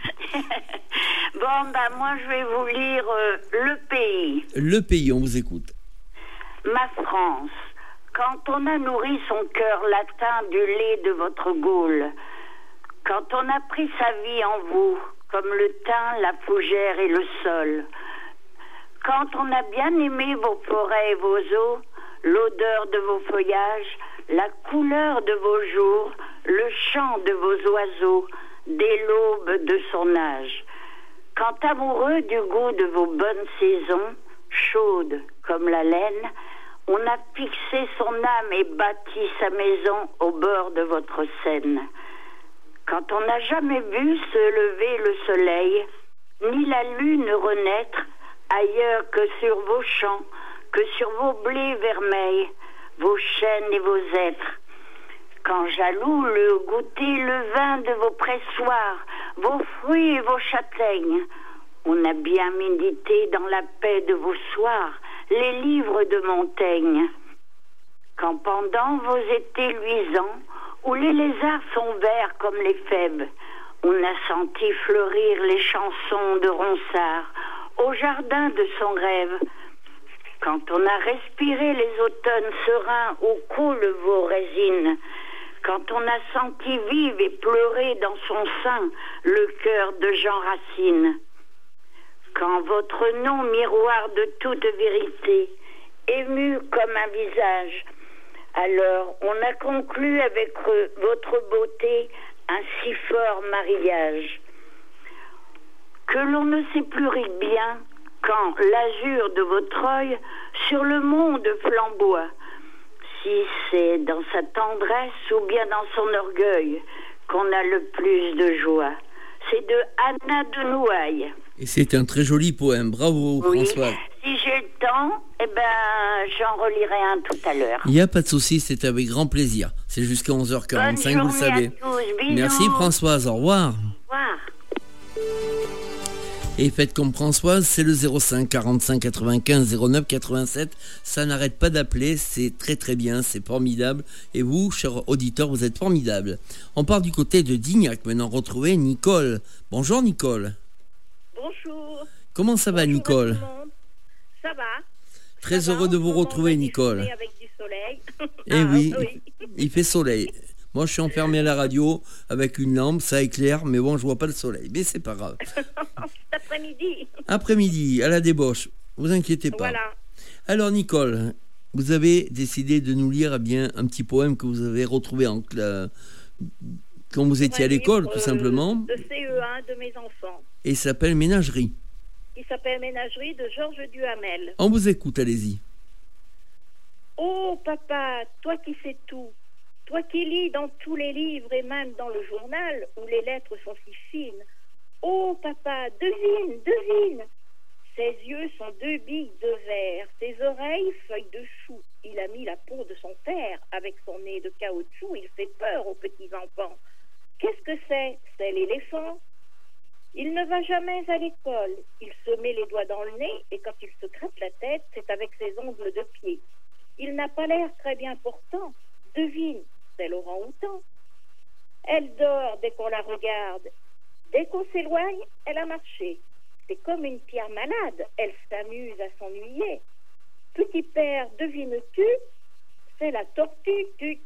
Bon, ben moi je vais vous lire euh, Le Pays. Le Pays, on vous écoute. Ma France, quand on a nourri son cœur latin du lait de votre Gaule, quand on a pris sa vie en vous, comme le thym, la fougère et le sol, quand on a bien aimé vos forêts et vos eaux, l'odeur de vos feuillages, la couleur de vos jours, le chant de vos oiseaux, dès l'aube de son âge. Quand amoureux du goût de vos bonnes saisons, chaudes comme la laine, on a fixé son âme et bâti sa maison au bord de votre Seine. Quand on n'a jamais vu se lever le soleil, ni la lune renaître, ailleurs que sur vos champs, que sur vos blés vermeils, vos chênes et vos êtres. Quand jaloux le goûter le vin de vos pressoirs, vos fruits et vos châtaignes, on a bien médité dans la paix de vos soirs les livres de Montaigne. Quand pendant vos étés luisants, où les lézards sont verts comme les fèves, on a senti fleurir les chansons de Ronsard au jardin de son rêve. Quand on a respiré les automnes sereins où coulent vos résines, quand on a senti vivre et pleurer dans son sein le cœur de Jean Racine, quand votre nom, miroir de toute vérité, ému comme un visage, alors on a conclu avec votre beauté un si fort mariage que l'on ne sait plus rire bien quand l'azur de votre œil sur le monde flamboie, si c'est dans sa tendresse ou bien dans son orgueil qu'on a le plus de joie. C'est de Anna de Noailles. Et c'est un très joli poème, bravo oui, François. si j'ai le temps, eh ben, j'en relirai un tout à l'heure. Il n'y a pas de souci, c'est avec grand plaisir. C'est jusqu'à onze heures quarante-cinq, vous le savez. Merci Françoise, au revoir. Au revoir. Et faites comme Françoise, c'est le zéro cinq quarante-cinq quatre-vingt-quinze zéro neuf quatre-vingt-sept. Ça n'arrête pas d'appeler, c'est très très bien, c'est formidable. Et vous, chers auditeurs, vous êtes formidables. On part du côté de Dignac, maintenant retrouver Nicole. Bonjour Nicole. Bonjour. Comment ça va Bonjour Nicole? à tout le monde. Ça va. Très ça heureux va, de vous retrouver Nicole. Avec du soleil. Eh ah, oui, oui, il fait soleil. Moi, je suis enfermé à la radio avec une lampe, ça éclaire, mais bon, je vois pas le soleil. Mais c'est pas grave. Cet après-midi. Après-midi, à la débauche. Vous inquiétez pas. Voilà. Alors, Nicole, vous avez décidé de nous lire eh bien, un petit poème que vous avez retrouvé en cla... quand vous étiez à l'école, livre, tout simplement. De C E un de mes enfants. Et il s'appelle Ménagerie. Il s'appelle Ménagerie de Georges Duhamel. On vous écoute, allez-y. Oh, papa, toi qui sais tout. Toi qui lis dans tous les livres et même dans le journal où les lettres sont si fines. Oh, papa, devine, devine. Ses yeux sont deux billes de verre, ses oreilles feuilles de chou. Il a mis la peau de son père avec son nez de caoutchouc. Il fait peur aux petits enfants. Qu'est-ce que c'est? C'est l'éléphant. Il ne va jamais à l'école. Il se met les doigts dans le nez et quand il se gratte la tête, c'est avec ses ongles de pied. Il n'a pas l'air très bien portant. Devine. C'est l'orang-outan. Elle dort dès qu'on la regarde. Dès qu'on s'éloigne, elle a marché. C'est comme une pierre malade. Elle s'amuse à s'ennuyer. Petit père, devines-tu? C'est la tortue. Tu.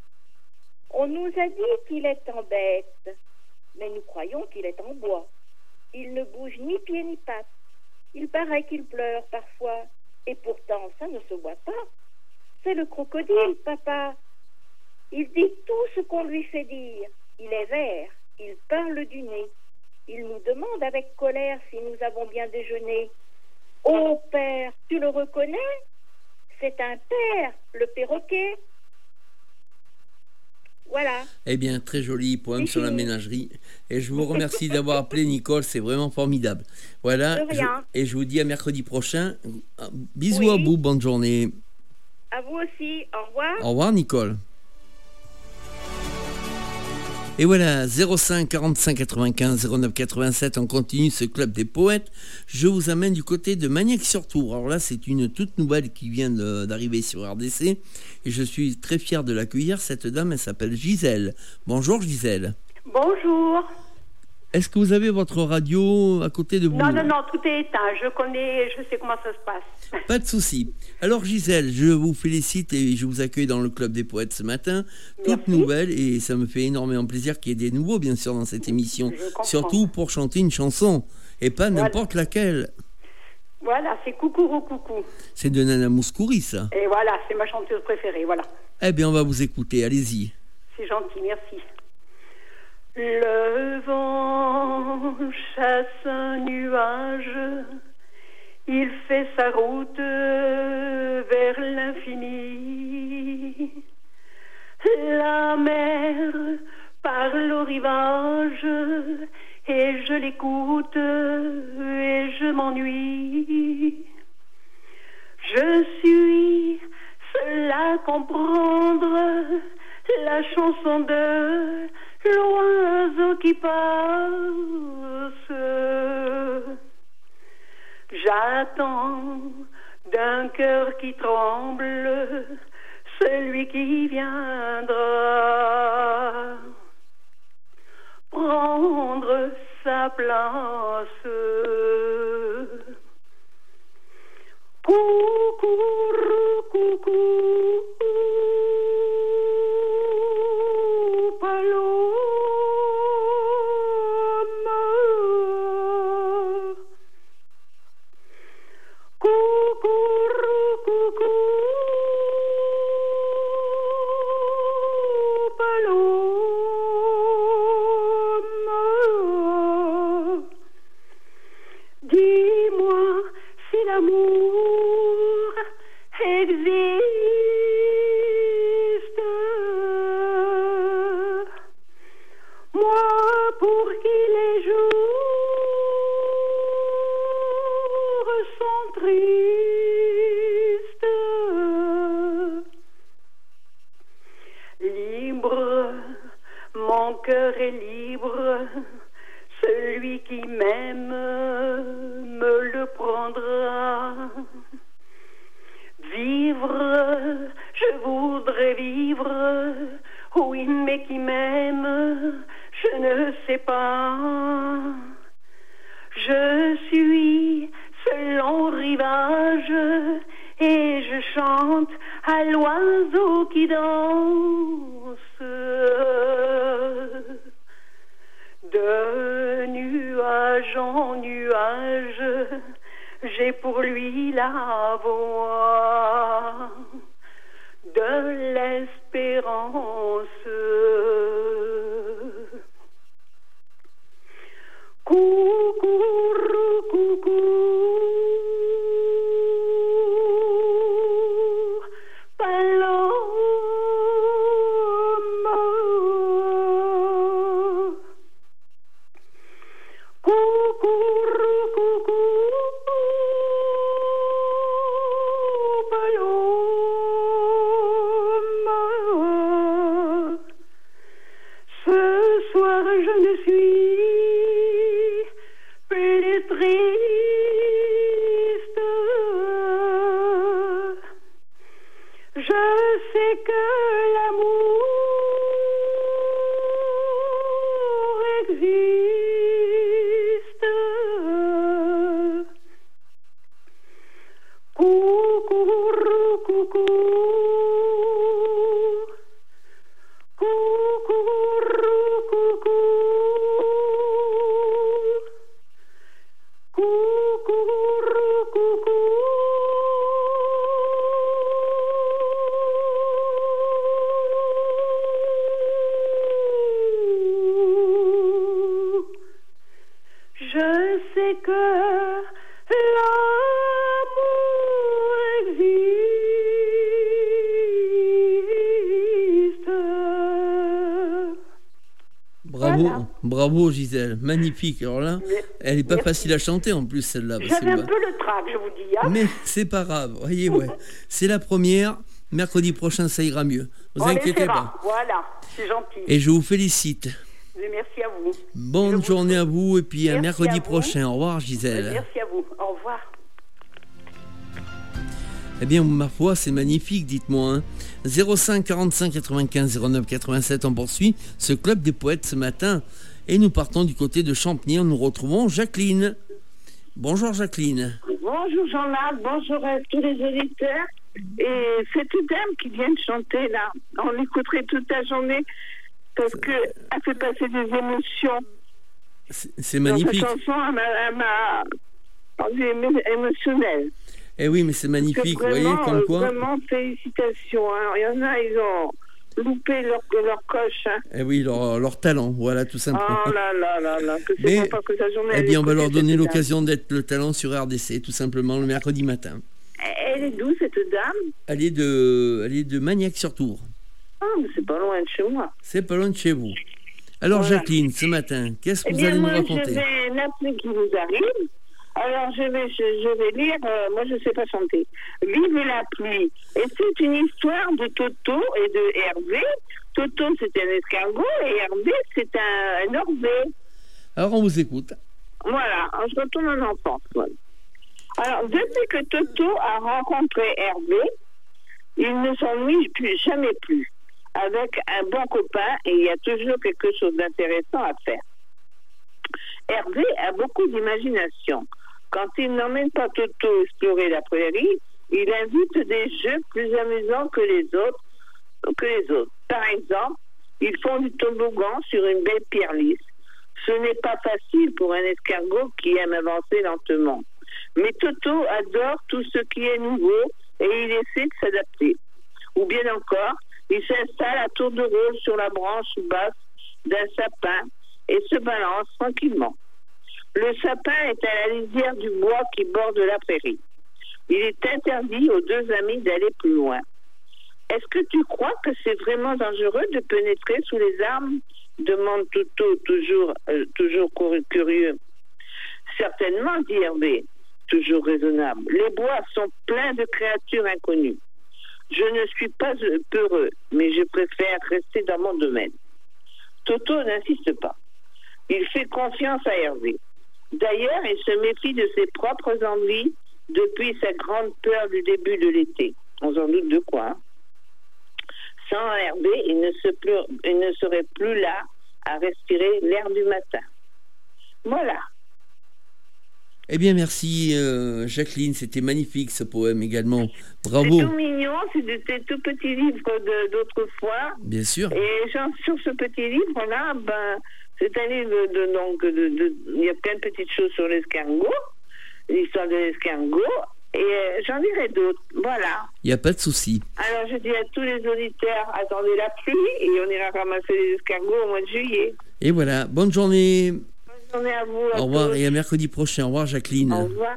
On nous a dit qu'il est en bête, mais nous croyons qu'il est en bois. Il ne bouge ni pied ni patte. Il paraît qu'il pleure parfois, et pourtant ça ne se voit pas. C'est le crocodile, papa. Il dit tout ce qu'on lui fait dire. Il est vert, il parle du nez. Il nous demande avec colère si nous avons bien déjeuné. Oh père, tu le reconnais? C'est un père, le perroquet. Voilà. Eh bien, très joli poème sur la ménagerie. Et je vous remercie d'avoir appelé Nicole, c'est vraiment formidable. Voilà. De rien. Je, et je vous dis à mercredi prochain. Bisous Oui. à vous, bonne journée. À vous aussi, au revoir. Au revoir Nicole. Et voilà, zéro cinq quarante-cinq quatre-vingt-quinze zéro neuf quatre-vingt-sept, on continue ce club des poètes. Je vous amène du côté de Magnac-sur-Tours. Alors là, c'est une toute nouvelle qui vient de, d'arriver sur R D C. Et je suis très fier de l'accueillir. Cette dame, elle s'appelle Gisèle. Bonjour Gisèle. Bonjour. Est-ce que vous avez votre radio à côté de vous? Non, non, non, tout est éteint. Je connais, je sais comment ça se passe. Pas de souci. Alors Gisèle, je vous félicite et je vous accueille dans le club des poètes ce matin. Toute nouvelle, et ça me fait énormément plaisir qu'il y ait des nouveaux, bien sûr, dans cette émission. Surtout pour chanter une chanson, et pas voilà. N'importe laquelle. Voilà, c'est Coucou Coucou. C'est de Nana Mouskouri, ça. Et voilà, c'est ma chanteuse préférée, voilà. Eh bien, on va vous écouter, allez-y. C'est gentil, merci. Le vent chasse un nuage, il fait sa route vers l'infini. La mer parle au rivage et je l'écoute et je m'ennuie. Je suis seule à comprendre la chanson de l'oiseau qui passe. J'attends d'un cœur qui tremble celui qui viendra prendre sa place. Coucou, coucou. Dis-moi si l'amour existe. Moi pour qui les jours sont tristes. cœur est libre, celui qui m'aime me le prendra. Vivre, je voudrais vivre, oui, mais qui m'aime, je ne sais pas. Je suis seul en rivage et je chante à l'oiseau qui danse. De nuage en nuage, j'ai pour lui la voix de l'espérance. Coucou, coucou, paloma. Coucou, coucou, paloma. Ce soir je ne suis plus triste. Je sais que l'amour existe. Coucou, coucou, coucou, coucou. Je sais que l'amour existe. Bravo, Voilà. bravo Gisèle, magnifique. Alors là, Mais- elle n'est pas merci. facile à chanter en plus celle-là. parce J'avais que, un bah, peu le trac, je vous dis. Hein. Mais c'est pas grave, voyez, ouais. C'est la première. Mercredi prochain, ça ira mieux. Vous On inquiétez essaiera. pas. Voilà, c'est gentil. Et je vous félicite. Mais merci à vous. Bonne journée à vous et puis à Merci mercredi à vous. prochain. Au revoir Gisèle. Merci à vous. Au revoir. Eh bien, ma foi, c'est magnifique, dites-moi. Hein. zéro cinq quarante-cinq quatre-vingt-quinze zéro neuf quatre-vingt-sept, on poursuit ce club des poètes ce matin. Et nous partons du côté de Champigny, nous retrouvons Jacqueline. Bonjour Jacqueline. Bonjour Jean-Marc, bonjour à tous les auditeurs. Et cette dame qui vient de chanter là, on l'écouterait toute la journée parce qu'elle fait passer des émotions. C'est magnifique. Dans sa chanson, elle m'a- elle m'a rendu émo- émotionnelle. Eh oui, mais c'est magnifique, vous voyez, Vraiment, comme euh, quoi. Vraiment, félicitations. hein. Il y en a, ils ont loupé leur, leur coche. hein. Eh oui, leur, leur talent, voilà, tout simplement. Oh là là là là, que c'est Mais, bon pas que sa journée. eh elle bien, on va écoutait leur donner cette dame. l'occasion d'être le talent sur R D C, tout simplement, le mercredi matin. Elle est d'où cette dame? Elle est de, elle est de Magnac-sur-Tour. Ah, mais c'est pas loin de chez moi. C'est pas loin de chez vous. Alors, Voilà. Jacqueline, ce matin, qu'est-ce que Eh vous bien, allez nous moi, raconter? je vais la pluie qui vous arrive. Alors, je vais, je, je vais lire, euh, moi, je ne sais pas chanter. Vive la pluie. Et c'est une histoire de Toto et de Hervé. Toto, c'est un escargot et Hervé, c'est un, un orvé. Alors, on vous écoute. Voilà, je retourne en enfance. Voilà. Alors, depuis que Toto a rencontré Hervé, il ne s'ennuie plus, jamais plus. Avec un bon copain, et il y a toujours quelque chose d'intéressant à faire. Hervé a beaucoup d'imagination. Quand il n'emmène pas Toto explorer la prairie, il invite des jeux plus amusants que les autres. Que les autres. Par exemple, ils font du toboggan sur une belle pierre lisse. Ce n'est pas facile pour un escargot qui aime avancer lentement. Mais Toto adore tout ce qui est nouveau et il essaie de s'adapter. Ou bien encore, il s'installe à tour de rôle sur la branche basse d'un sapin et se balance tranquillement. Le sapin est à la lisière du bois qui borde la prairie. Il est interdit aux deux amis d'aller plus loin. Est-ce que tu crois que c'est vraiment dangereux de pénétrer sous les arbres? Demande Toto, toujours, euh, toujours curieux. Certainement, dit Hervé, toujours raisonnable. Les bois sont pleins de créatures inconnues. Je ne suis pas peureux, mais je préfère rester dans mon domaine. Toto n'insiste pas. Il fait confiance à Hervé. D'ailleurs, il se méfie de ses propres envies depuis sa grande peur du début de l'été. On s'en doute de quoi. Hein. Sans Hervé, il ne, se plus, il ne serait plus là à respirer l'air du matin. Voilà. Eh bien, merci euh, Jacqueline, c'était magnifique ce poème également. Bravo. C'est tout mignon, c'est des tout petits livres de, d'autrefois. Bien sûr. Et genre, sur ce petit livre-là, ben, c'est un livre de, donc, de, de, il y a plein de petites choses sur l'escargot, l'histoire de l'escargot, et euh, j'en dirai d'autres. Voilà. Il n'y a pas de souci. Alors, je dis à tous les auditeurs, attendez la pluie, et on ira ramasser les escargots au mois de juillet. Et voilà, bonne journée. Bonne journée à vous. À Au revoir tous. et à mercredi prochain. Au revoir Jacqueline. Au revoir.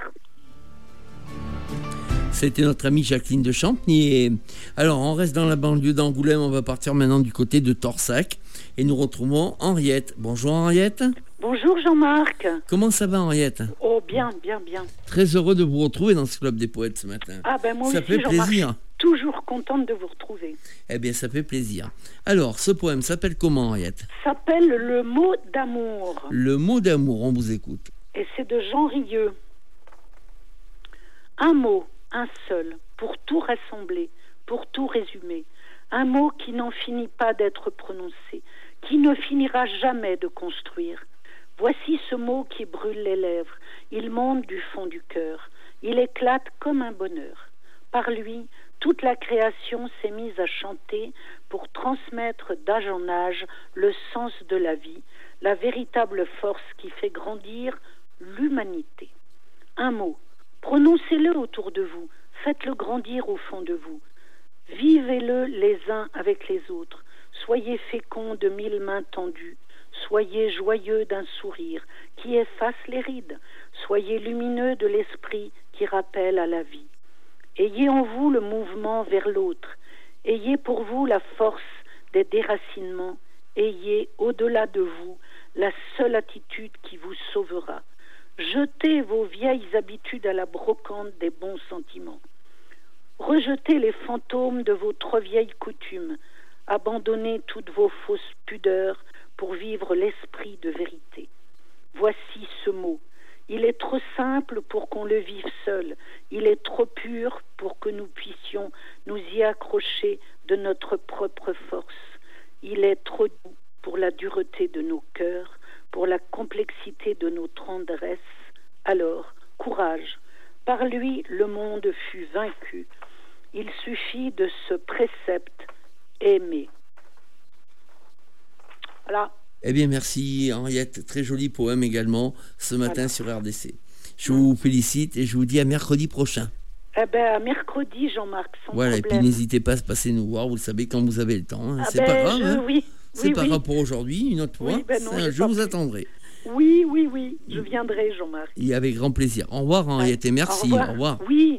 C'était notre amie Jacqueline de Champnier. Alors, on reste dans la banlieue d'Angoulême. On va partir maintenant du côté de Torsac. Et nous retrouvons Henriette. Bonjour Henriette. Bonjour Jean-Marc. Comment ça va Henriette? Oh, bien, bien, bien. Très heureux de vous retrouver dans ce club des poètes ce matin. Ah ben moi ça aussi fait Jean-Marc, plaisir. je suis toujours contente de vous retrouver. Eh bien, ça fait plaisir. Alors, ce poème s'appelle comment Henriette? S'appelle Le mot d'amour. Le mot d'amour, on vous écoute. Et c'est de Jean Rieux. Un mot, un seul, pour tout rassembler, pour tout résumer. Un mot qui n'en finit pas d'être prononcé, qui ne finira jamais de construire. Voici ce mot qui brûle les lèvres. Il monte du fond du cœur. Il éclate comme un bonheur. Par lui, toute la création s'est mise à chanter pour transmettre d'âge en âge le sens de la vie, la véritable force qui fait grandir l'humanité. Un mot, prononcez-le autour de vous, faites-le grandir au fond de vous. Vivez-le les uns avec les autres. Soyez féconds de mille mains tendues. Soyez joyeux d'un sourire qui efface les rides. Soyez lumineux de l'esprit qui rappelle à la vie. Ayez en vous le mouvement vers l'autre. Ayez pour vous la force des déracinements. Ayez au-delà de vous la seule attitude qui vous sauvera. Jetez vos vieilles habitudes à la brocante des bons sentiments. Rejetez les fantômes de vos trop vieilles coutumes. Abandonnez toutes vos fausses pudeurs pour vivre l'esprit de vérité. Voici ce mot. Il est trop simple pour qu'on le vive seul. Il est trop pur pour que nous puissions nous y accrocher de notre propre force. Il est trop doux pour la dureté de nos cœurs, pour la complexité de nos tendresses. Alors, courage. Par lui, le monde fut vaincu. Il suffit de ce précepte, aimer. Voilà. Eh bien, merci Henriette. Très joli poème également ce matin voilà. Sur R D C. Je vous félicite et je vous dis à mercredi prochain. Eh bien, à mercredi, Jean-Marc, sans voilà, problème. Et puis n'hésitez pas à se passer nous voir, vous le savez, quand vous avez le temps. Hein. Ah c'est ben, pas grave. Je, hein. oui, c'est oui, pas oui. grave pour aujourd'hui, une autre fois. Oui, ben non, Ça, je vous attendrai. Oui, oui, oui, je viendrai, Jean-Marc. Et avec grand plaisir. Au revoir Henriette et merci. Au revoir. Au revoir. Oui.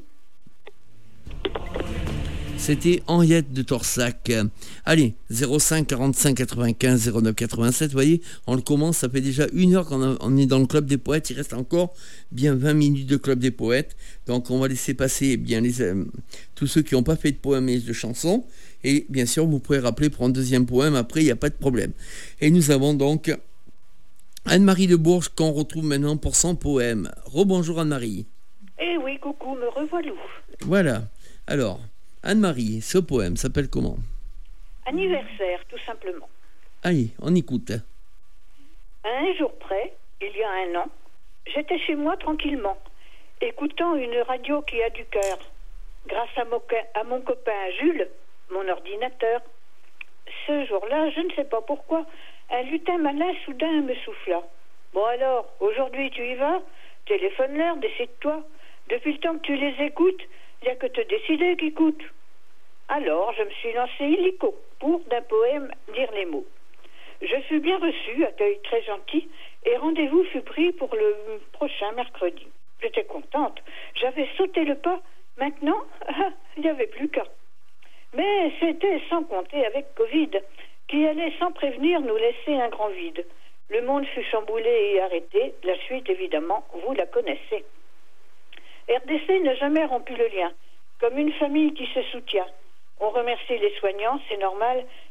C'était Henriette de Torsac. Allez, zéro cinq quarante-cinq quatre-vingt-quinze zéro neuf quatre-vingt-sept, vous voyez, on le commence, ça fait déjà une heure qu'on a, on est dans le Club des Poètes, il reste encore bien vingt minutes de Club des Poètes, donc on va laisser passer eh bien, les, euh, tous ceux qui n'ont pas fait de poèmes et de chansons, et bien sûr vous pouvez rappeler pour un deuxième poème, après il n'y a pas de problème. Et nous avons donc Anne-Marie de Bourges qu'on retrouve maintenant pour son poème. Rebonjour Anne-Marie. Eh oui, coucou, me revoilà. Voilà, alors... Anne-Marie, ce poème s'appelle comment? Anniversaire, tout simplement. Allez, on écoute. À un jour près, il y a un an, j'étais chez moi tranquillement, écoutant une radio qui a du cœur. Grâce à mon, à mon copain Jules, mon ordinateur. Ce jour-là, je ne sais pas pourquoi, un lutin malin soudain me souffla. Bon alors, aujourd'hui tu y vas? Téléphone-leur, décide-toi. Depuis le temps que tu les écoutes, il n'y a que te décider qui coûte. Alors, je me suis lancé illico pour, d'un poème, dire les mots. Je fus bien reçu, accueil très gentil, et rendez-vous fut pris pour le prochain mercredi. J'étais contente. J'avais sauté le pas. Maintenant, il n'y avait plus qu'à. Mais c'était sans compter avec Covid, qui allait sans prévenir nous laisser un grand vide. Le monde fut chamboulé et arrêté. La suite, évidemment, vous la connaissez. R D C n'a jamais rompu le lien, comme une famille qui se soutient. On remercie les soignants, c'est normal,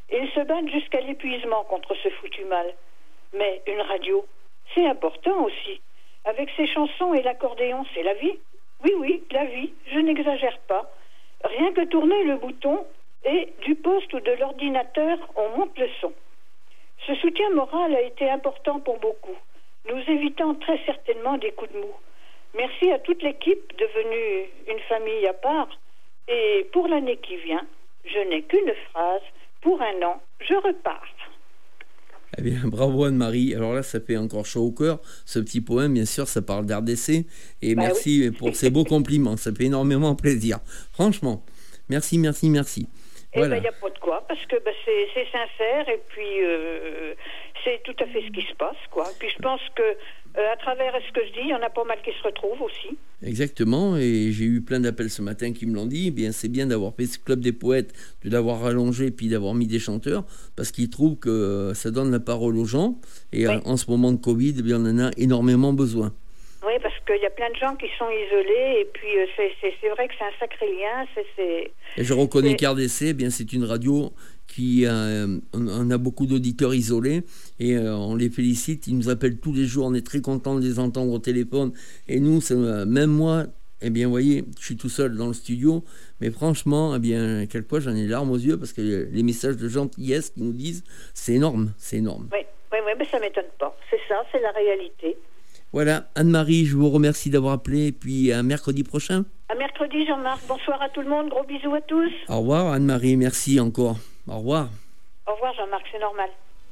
Ils se battent jusqu'à l'épuisement contre ce foutu mal. Mais une radio, c'est important aussi. Avec ses chansons et l'accordéon, c'est la vie. Oui, oui, la vie, je n'exagère pas. Rien que tourner le bouton et du poste ou de l'ordinateur, on monte le son. Ce soutien moral a été important pour beaucoup, nous évitant très certainement des coups de mou. Merci à toute l'équipe devenue une famille à part. Et pour l'année qui vient, je n'ai qu'une phrase. Pour un an, je repars. Eh bien, bravo Anne-Marie. Alors là, ça fait encore chaud au cœur. Ce petit poème, bien sûr, ça parle d'R D C. Et bah merci oui. pour ces beaux compliments. Ça fait énormément plaisir. Franchement, merci, merci, merci. Eh voilà. ben, il n'y a pas de quoi, parce que ben, c'est, c'est sincère et puis euh, c'est tout à fait ce qui se passe, quoi. Puis je pense que euh, à travers ce que je dis, il y en a pas mal qui se retrouvent aussi. Exactement, et j'ai eu plein d'appels ce matin qui me l'ont dit. Eh bien, c'est bien d'avoir fait ce club des poètes, de l'avoir rallongé, puis d'avoir mis des chanteurs, parce qu'ils trouvent que ça donne la parole aux gens. Et oui. en ce moment de Covid, eh bien, on en a énormément besoin. Oui, parce qu'il y a plein de gens qui sont isolés, et puis euh, c'est, c'est, c'est vrai que c'est un sacré lien. C'est, c'est, et je reconnais c'est... qu'R D C, eh bien, c'est une radio qui a, on, on a beaucoup d'auditeurs isolés, et euh, on les félicite. Ils nous appellent tous les jours, on est très contents de les entendre au téléphone. Et nous, ça, même moi, eh bien, vous voyez, je suis tout seul dans le studio, mais franchement, eh bien, quelquefois, j'en ai les larmes aux yeux, parce que les messages de gentillesse qu'ils nous disent, c'est énorme, c'est énorme. Oui, oui, oui, mais ça ne m'étonne pas. C'est ça, c'est la réalité. Voilà, Anne-Marie, je vous remercie d'avoir appelé, et puis à mercredi prochain. À mercredi, Jean-Marc. Bonsoir à tout le monde, gros bisous à tous. Au revoir, Anne-Marie, merci encore. Au revoir. Au revoir, Jean-Marc, c'est normal.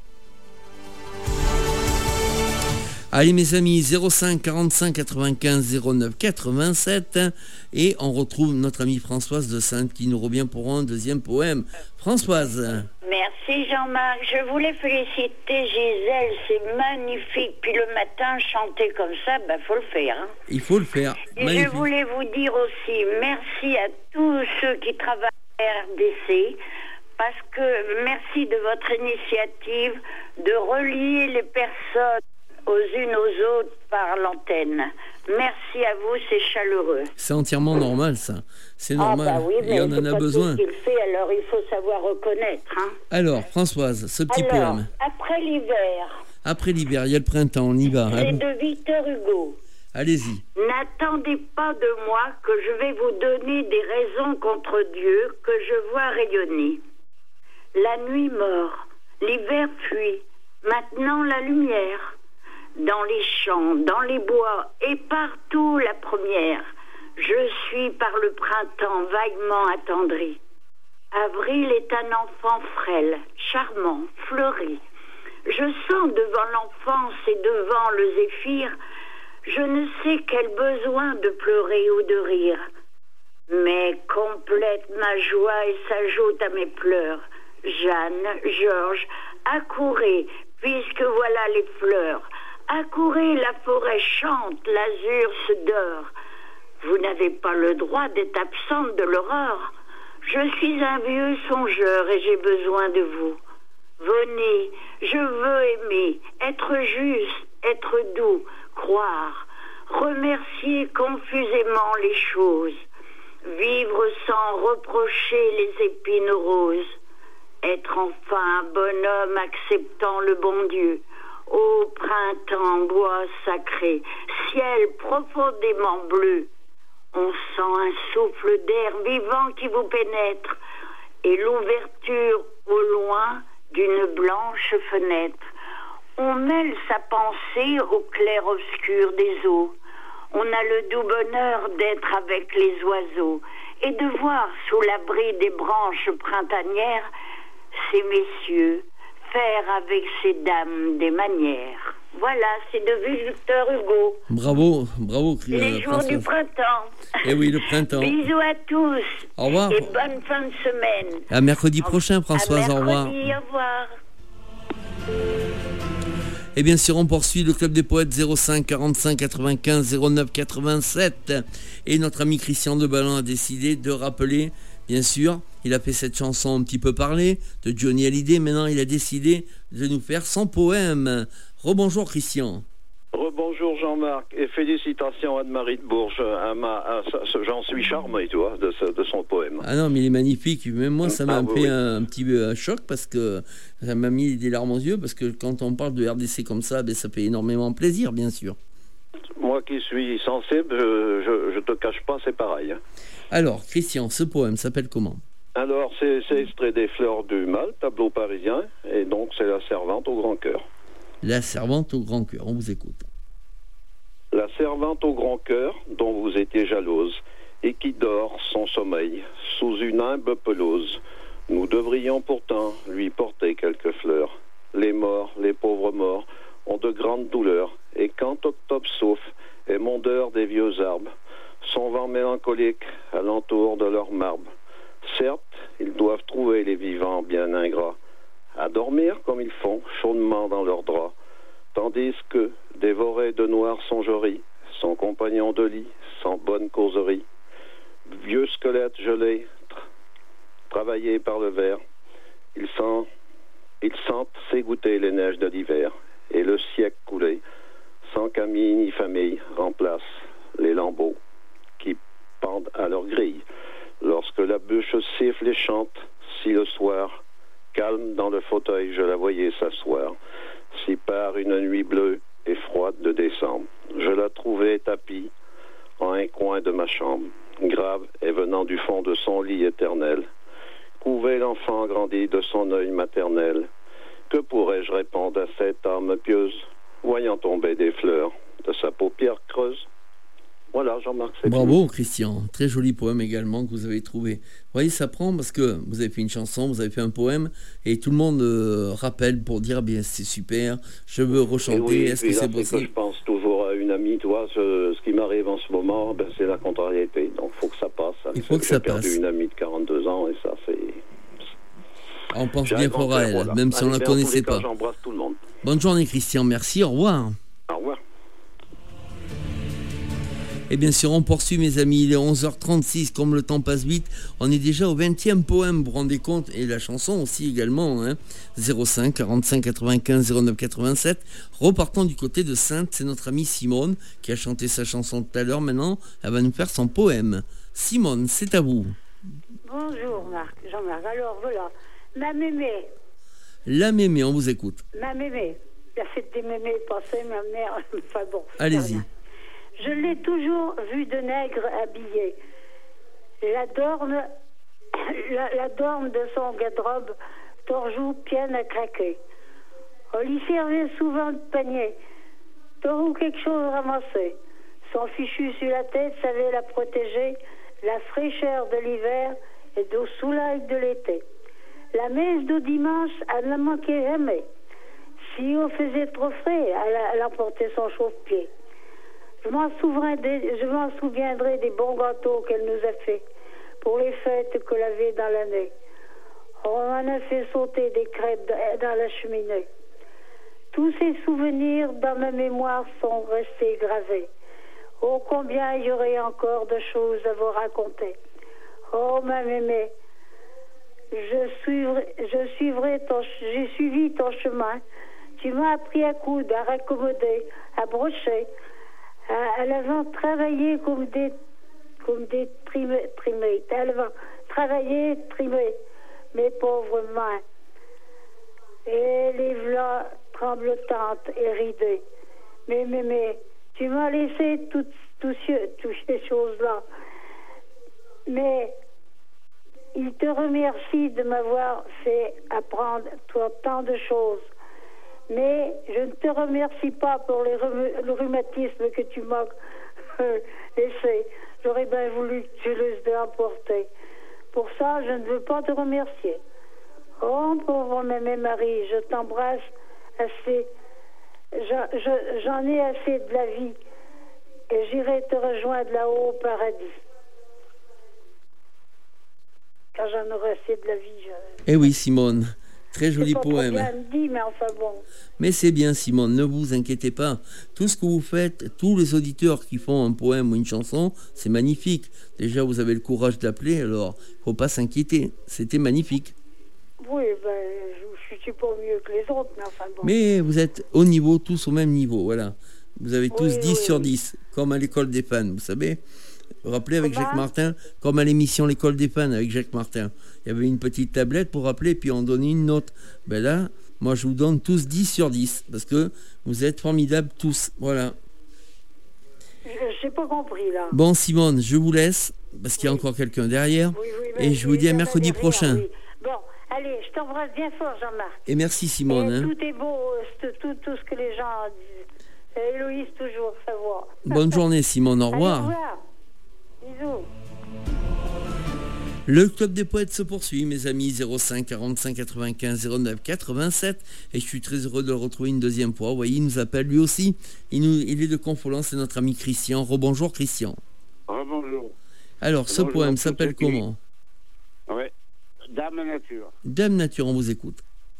Allez mes amis, zéro cinq quarante-cinq quatre-vingt-quinze zéro neuf quatre-vingt-sept, et on retrouve notre amie Françoise de Sainte qui nous revient pour un deuxième poème. Françoise. Merci Jean-Marc, je voulais féliciter Gisèle, c'est magnifique. Puis le matin, chanter comme ça, ben faut le faire. Hein. Il faut le faire. Et magnifique. Je voulais vous dire aussi merci à tous ceux qui travaillent à R D C, parce que merci de votre initiative de relier les personnes aux unes aux autres par l'antenne. Merci à vous, c'est chaleureux. C'est entièrement normal, ça. C'est normal. Ah bah oui, mais et on en a besoin. Il fait, alors il faut savoir reconnaître. Hein. Alors, Françoise, ce petit alors, poème. Après l'hiver. Après l'hiver, il y a le printemps, on y va. C'est hein. de Victor Hugo. Allez-y. N'attendez pas de moi que je vais vous donner des raisons contre Dieu que je vois rayonner. La nuit mord, l'hiver fuit, maintenant la lumière. Dans les champs, dans les bois et partout la première, je suis par le printemps vaguement attendri. Avril est un enfant frêle, charmant, fleuri. Je sens devant l'enfance et devant le zéphyr, je ne sais quel besoin de pleurer ou de rire. Mais complète ma joie et s'ajoute à mes pleurs. Jeanne, Georges, accourez, puisque voilà les fleurs. Accourez, la forêt chante, l'azur se dort. Vous n'avez pas le droit d'être absente de l'aurore. Je suis un vieux songeur et j'ai besoin de vous. Venez, je veux aimer, être juste, être doux, croire, remercier confusément les choses, vivre sans reprocher les épines roses, être enfin un bonhomme acceptant le bon Dieu. Ô printemps, bois sacré, ciel profondément bleu, on sent un souffle d'air vivant qui vous pénètre et l'ouverture au loin d'une blanche fenêtre. On mêle sa pensée au clair-obscur des eaux. On a le doux bonheur d'être avec les oiseaux et de voir sous l'abri des branches printanières ces messieurs faire avec ces dames des manières. Voilà, c'est de Victor Hugo. Bravo, bravo. Les euh, jours François. Du printemps. Eh oui, le printemps. Bisous à tous. Au revoir. Et bonne fin de semaine. À mercredi prochain, Françoise. À mercredi, au revoir. Au revoir. Et bien sûr, on poursuit le Club des Poètes zéro cinq quarante-cinq quatre-vingt-quinze zéro neuf quatre-vingt-sept. Et notre ami Christian de Ballon a décidé de rappeler, bien sûr, il a fait cette chanson un petit peu parler de Johnny Hallyday. Maintenant, il a décidé de nous faire son poème. Rebonjour Christian. Rebonjour Jean-Marc et félicitations à Anne-Marie de Bourges. À ma, à, j'en suis charmé, tu vois, de, ce, de son poème. Ah non, mais il est magnifique. Même moi, ça m'a Ah, oui, fait oui. un, un petit peu un choc parce que ça m'a mis des larmes aux yeux parce que quand on parle de R D C comme ça, ben, ça fait énormément plaisir, bien sûr. Moi qui suis sensible, je, je, je te cache pas, c'est pareil. hein. Alors, Christian, ce poème s'appelle comment? Alors, c'est c'est extrait des Fleurs du Mal, tableau parisien, et donc c'est La Servante au grand cœur. La servante au grand cœur. On vous écoute. La servante au grand cœur, dont vous étiez jalouse, et qui dort son sommeil sous une humble pelouse. Nous devrions pourtant lui porter quelques fleurs. Les morts, les pauvres morts, ont de grandes douleurs, et quand octobre souffle et mondeur des vieux arbres, son vent mélancolique alentour de leur marbre. Certes, ils doivent trouver les vivants bien ingrats, à dormir comme ils font, chaudement dans leurs draps, tandis que, dévorés de noires songeries, son compagnon de lit, sans bonne causerie, vieux squelette gelé, tra- travaillé par le ver, ils, sent, ils sentent s'égoutter les neiges de l'hiver, et le siècle coulé, sans qu'amis ni famille remplacent les lambeaux qui pendent à leur grille. Lorsque la bûche siffle et chante, si le soir, calme dans le fauteuil, je la voyais s'asseoir, si par une nuit bleue et froide de décembre, je la trouvais tapie en un coin de ma chambre, grave et venant du fond de son lit éternel, couvait l'enfant grandi de son œil maternel. Que pourrais-je répondre à cette âme pieuse, voyant tomber des fleurs de sa paupière creuse? Voilà, Jean-Marc, c'est Bravo, Christian. Très joli poème également que vous avez trouvé. Vous voyez, ça prend parce que vous avez fait une chanson, vous avez fait un poème, et tout le monde euh, rappelle pour dire, bien, c'est super, je veux rechanter, oui, est-ce que là, c'est que possible? je pense toujours à une amie, toi, ce, ce qui m'arrive en ce moment, ben, c'est la contrariété. Donc, il faut que ça passe. hein. Il faut que J'ai ça perdu passe. une amie de quarante-deux ans, et ça, c'est... On pense J'ai un bien grand fort à cœur, elle, voilà. même si on ne Allez, la ben, en tous connaissait les cas, pas. J'embrasse tout le monde. Bonne journée, Christian. Merci, au revoir. Au revoir. Et bien sûr, on poursuit, mes amis. Il est onze heures trente-six, comme le temps passe vite. On est déjà au vingtième poème, vous vous rendez compte? Et la chanson aussi également, hein. zéro cinq quarante-cinq quatre-vingt-quinze zéro neuf quatre-vingt-sept. Repartons du côté de Sainte. C'est notre amie Simone qui a chanté sa chanson tout à l'heure. Maintenant, elle va nous faire son poème. Simone, c'est à vous. Bonjour Marc, Jean-Marc. Alors voilà, ma mémé, La mémé, on vous écoute. ma mémé, la fête des mémés passée, ma mère, enfin bon. c'est Allez-y. rien. Je l'ai toujours vue de nègre habillée. La dorme, la, la dorme de son garde-robe, torjou, pienne à craquer. On lui servait souvent de panier, ou quelque chose ramassé. Son fichu sur la tête savait la protéger, la fraîcheur de l'hiver et d'au soleil de l'été. La messe du dimanche, elle ne manquait jamais. Si on faisait trop frais, elle, elle emportait son chauffe-pied. Je m'en souviendrai, je m'en souviendrai des bons gâteaux qu'elle nous a fait pour les fêtes que l'avait dans l'année. On en a fait sauter des crêpes dans la cheminée. Tous ces souvenirs dans ma mémoire sont restés gravés. Oh, combien il y aurait encore de choses à vous raconter. Oh, ma mémé, je suivrai, je suivrai ton, j'ai suivi ton chemin. Tu m'as appris à coudre, à raccommoder, à brocher, à, à l'avant travailler comme des, comme des trimés, trimés. À l'avant travailler, trimer mes pauvres mains. Et les v'là tremblotantes et ridées. Mais, mais, mais, tu m'as laissé toutes, toutes, toutes ces choses-là. Mais il te remercie de m'avoir fait apprendre toi, tant de choses. Mais je ne te remercie pas pour les rhum- le rhumatisme que tu m'as euh, laissé. J'aurais bien voulu que tu les emporté. Pour ça, je ne veux pas te remercier. Oh, pauvre mémé Marie, je t'embrasse assez. J'en, je, j'en ai assez de la vie. Et j'irai te rejoindre là-haut au paradis. Quand j'en aurai assez de la vie, je... Eh oui, Simone. Très joli C'est pas poème. trop bien dit, mais enfin bon. Mais c'est bien, Simone, ne vous inquiétez pas. Tout ce que vous faites, tous les auditeurs qui font un poème ou une chanson, c'est magnifique. Déjà, vous avez le courage d'appeler, alors il ne faut pas s'inquiéter. C'était magnifique. Oui, ben, je ne suis pas mieux que les autres, mais enfin bon. Mais vous êtes au niveau, tous au même niveau, voilà. Vous avez tous Oui, dix oui, sur oui. dix, comme à l'école des fans, vous savez. Vous vous rappelez avec Comment Jacques Martin, comme à l'émission L'école des fans avec Jacques Martin. Il y avait une petite tablette pour rappeler, puis on donnait une note. Ben là, moi je vous donne tous dix sur dix, parce que vous êtes formidables tous. Voilà. Je n'ai pas compris là. Bon Simone, je vous laisse, parce qu'il y a encore quelqu'un derrière. Oui, oui, et oui, je vous oui, dis à ça mercredi va derrière, prochain. oui. Bon, allez, je t'embrasse bien fort, Jean-Marc. Et merci Simone. Et hein. tout est beau, euh, c'est tout, tout ce que les gens disent. Et Héloïse, toujours, ça va. Bonne journée Simone, au Allez, revoir. au revoir. Bisous. Le Club des Poètes se poursuit, mes amis, zéro cinq quarante-cinq quatre-vingt-quinze zéro neuf quatre-vingt-sept, et je suis très heureux de le retrouver une deuxième fois. Vous voyez, il nous appelle lui aussi, il, nous, il est de Confolens, c'est notre ami Christian. Rebonjour Christian. Rebonjour. Alors, ce Bonjour, poème tout s'appelle ce qui- comment? Oui. Dame Nature. Dame Nature, on vous écoute.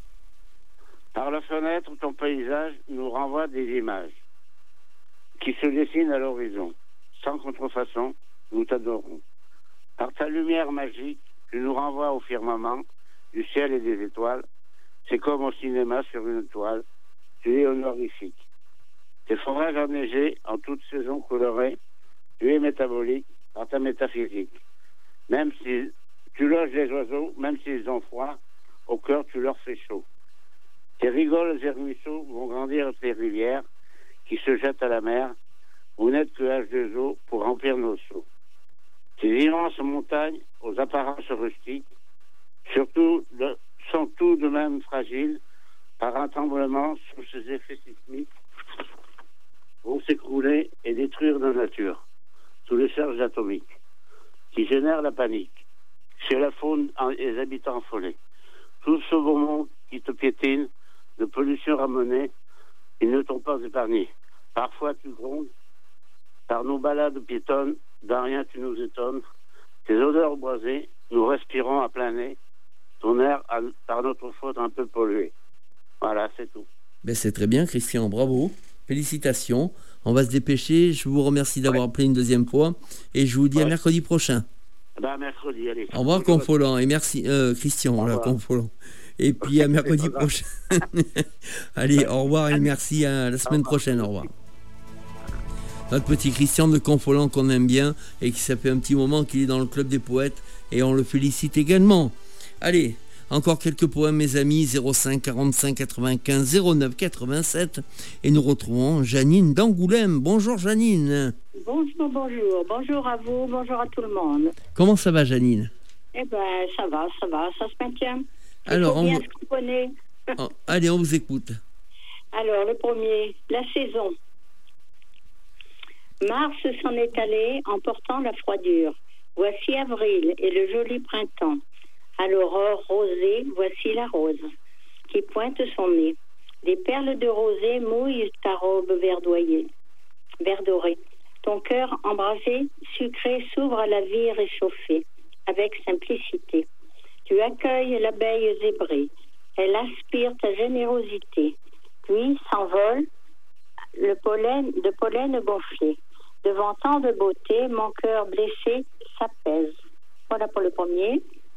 Par la fenêtre, ton paysage nous renvoie des images qui se dessinent à l'horizon. Sans contrefaçon, nous t'adorons. Par ta lumière magique, tu nous renvoies au firmament, du ciel et des étoiles. C'est comme au cinéma sur une toile. Tu es honorifique. Tes forages enneigés, en toute saison colorée, tu es métabolique par ta métaphysique. Même si tu loges les oiseaux, même s'ils ont froid, au cœur tu leur fais chaud. Tes rigoles et ruisseaux vont grandir tes rivières qui se jettent à la mer. Vous n'êtes que H deux O pour remplir nos seaux. Ces immenses montagnes, aux apparences rustiques, surtout de, sont tout de même fragiles par un tremblement sous ces effets sismiques, vont s'écrouler et détruire la nature sous les charges atomiques qui génèrent la panique chez la faune et les habitants affolés. Tout ce beau monde qui te piétine, de pollution ramenée, ils ne t'ont pas épargné. Parfois tu grondes, par nos balades piétonnes, d'un rien tu nous étonnes. Tes odeurs boisées, nous respirons à plein nez. Ton air, a, par notre faute, un peu pollué. Voilà, c'est tout. Ben, c'est très bien Christian, bravo. Félicitations. On va se dépêcher. Je vous remercie d'avoir appelé une deuxième fois. Et je vous dis Ouais. à mercredi prochain. Ben, mercredi, allez. Au revoir Confolens. Et merci euh, Christian, là, Confolens. Et puis à mercredi prochain. Allez, au revoir et merci à la semaine prochaine. Au revoir. Notre petit Christian de Confolens qu'on aime bien et qui ça fait un petit moment qu'il est dans le Club des Poètes et on le félicite également. Allez, encore quelques poèmes mes amis, zéro cinq quarante-cinq quatre-vingt-quinze zéro neuf quatre-vingt-sept, et nous retrouvons Janine d'Angoulême. Bonjour Janine. Bonjour, bonjour. Bonjour à vous, bonjour à tout le monde. Comment ça va Janine? Eh ben, ça va, ça va, ça se maintient. Il Alors, faut on bien vous- se couponner. Oh, allez, on vous écoute. Alors, le premier, la saison. Mars s'en est allé en portant la froidure. Voici avril et le joli printemps. À l'aurore rosée, voici la rose qui pointe son nez. Des perles de rosée mouillent ta robe verdoyée, verdorée. Ton cœur embrasé, sucré, s'ouvre à la vie réchauffée, avec simplicité. Tu accueilles l'abeille zébrée. Elle aspire ta générosité. Puis s'envole le pollen, de pollen gonflé. Devant tant de beauté, mon cœur blessé s'apaise. Voilà pour le premier.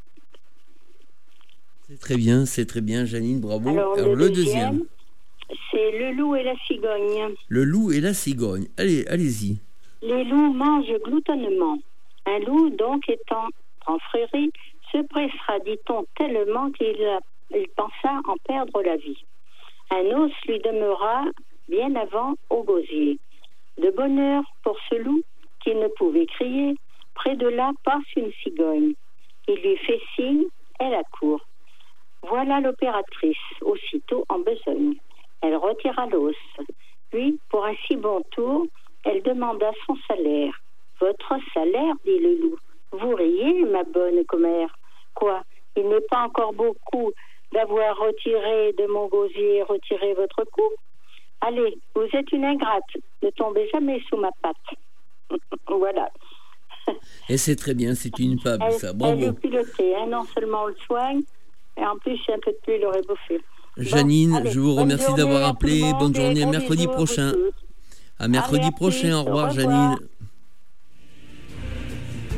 C'est très bien, c'est très bien Janine, bravo. Alors, Alors, le, le deuxième. deuxième, c'est le loup et la cigogne. Le loup et la cigogne. Allez, allez-y. Les loups mangent gloutonnement. Un loup, donc, étant en frairie, se pressera, dit-on, tellement qu'il a- il pensa en perdre la vie. Un os lui demeura bien avant au gosier. De bonheur pour ce loup qui ne pouvait crier, près de là passe une cigogne. Il lui fait signe, elle accourt. Voilà l'opératrice, aussitôt en besogne. Elle retira l'os. Puis, pour un si bon tour, elle demanda son salaire. Votre salaire, dit le loup. Vous riez, ma bonne commère. Quoi, il n'est pas encore beaucoup d'avoir retiré de mon gosier, retiré votre cou? Allez, vous êtes une ingrate. Ne tombez jamais sous ma patte. Voilà. Et c'est très bien, c'est une fable, Elle, ça. elle Bravo. est pilotée, hein. Non seulement on le soigne, et en plus, si un peu de pluie, il aurait bouffé. Janine, Bon, allez, je vous bonne remercie journée d'avoir à tout le appelé. monde Bonne et journée, à gros mercredi bisous à vous prochain. tous. À mercredi Allez, à prochain. plus, Au revoir, au revoir. Janine.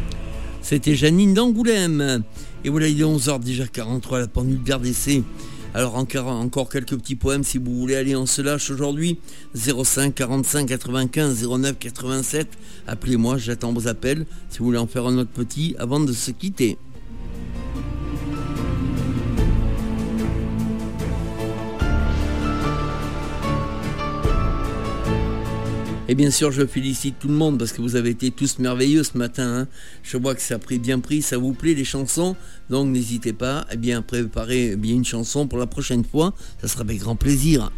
C'était Janine d'Angoulême. Et voilà, il est onze heures déjà quarante-trois, la pendule d'R D C. Alors encore, encore quelques petits poèmes si vous voulez aller en se lâche aujourd'hui. zéro cinq quarante-cinq quatre-vingt-quinze zéro neuf quatre-vingt-sept. Appelez-moi, j'attends vos appels si vous voulez en faire un autre petit avant de se quitter. Et bien sûr, je félicite tout le monde parce que vous avez été tous merveilleux ce matin. Hein. Je vois que ça a pris bien pris, ça vous plaît les chansons. Donc n'hésitez pas à bien préparer bien une chanson pour la prochaine fois. Ça sera avec grand plaisir.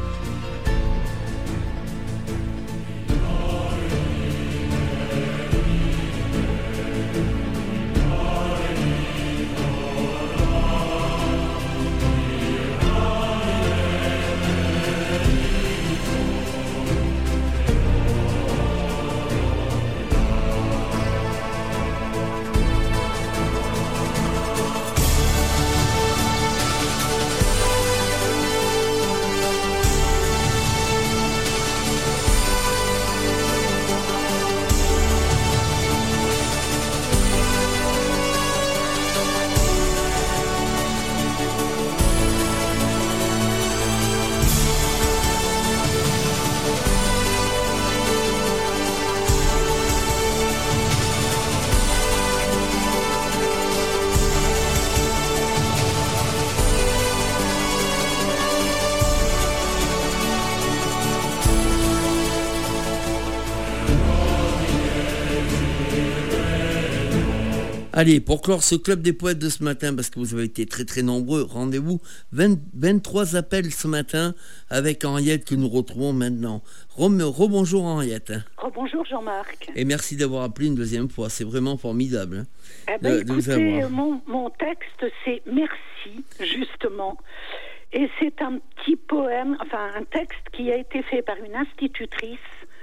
Allez, pour clore ce club des poètes de ce matin, parce que vous avez été très très nombreux, rendez-vous vingt, vingt-trois appels ce matin avec Henriette que nous retrouvons maintenant. Rebonjour Henriette. Rebonjour Jean-Marc. Et merci d'avoir appelé une deuxième fois, c'est vraiment formidable. Hein, eh ben, de, de écoutez, mon, mon texte c'est merci, justement. Et c'est un petit poème, enfin un texte qui a été fait par une institutrice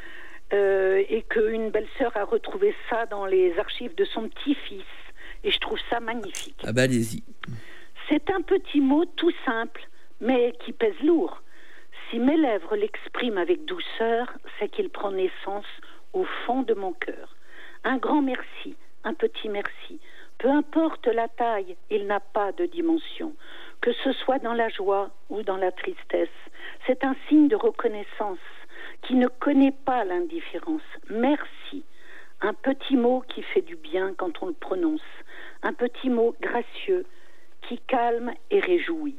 euh, et qu'une belle-sœur a retrouvé ça dans les archives de son petit-fils. Et je trouve ça magnifique. Ah bah allez-y. C'est un petit mot tout simple, mais qui pèse lourd. Si mes lèvres l'expriment avec douceur, c'est qu'il prend naissance au fond de mon cœur. Un grand merci, un petit merci. Peu importe la taille, il n'a pas de dimension. Que ce soit dans la joie ou dans la tristesse, c'est un signe de reconnaissance qui ne connaît pas l'indifférence. Merci. Un petit mot qui fait du bien quand on le prononce. Un petit mot gracieux qui calme et réjouit.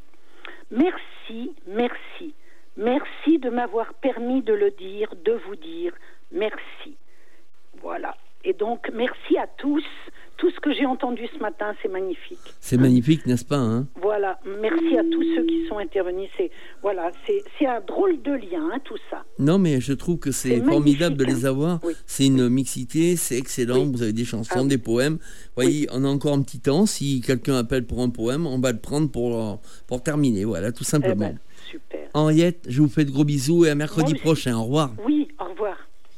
Merci, merci. Merci de m'avoir permis de le dire, de vous dire merci. Voilà. Et donc, merci à tous. Tout ce que j'ai entendu ce matin, c'est magnifique. C'est magnifique, n'est-ce pas hein? Voilà. Merci à tous ceux qui sont intervenus. C'est, voilà, c'est, c'est un drôle de lien, hein, tout ça. Non, mais je trouve que c'est, c'est formidable de les avoir. Oui. C'est une mixité, c'est excellent. Oui. Vous avez des chansons, ah, des poèmes. Vous voyez, oui. On a encore un petit temps. Si quelqu'un appelle pour un poème, on va le prendre pour, pour terminer. Voilà, tout simplement. Eh ben, super. Henriette, je vous fais de gros bisous et à mercredi Moi prochain. Au revoir. Oui, au revoir.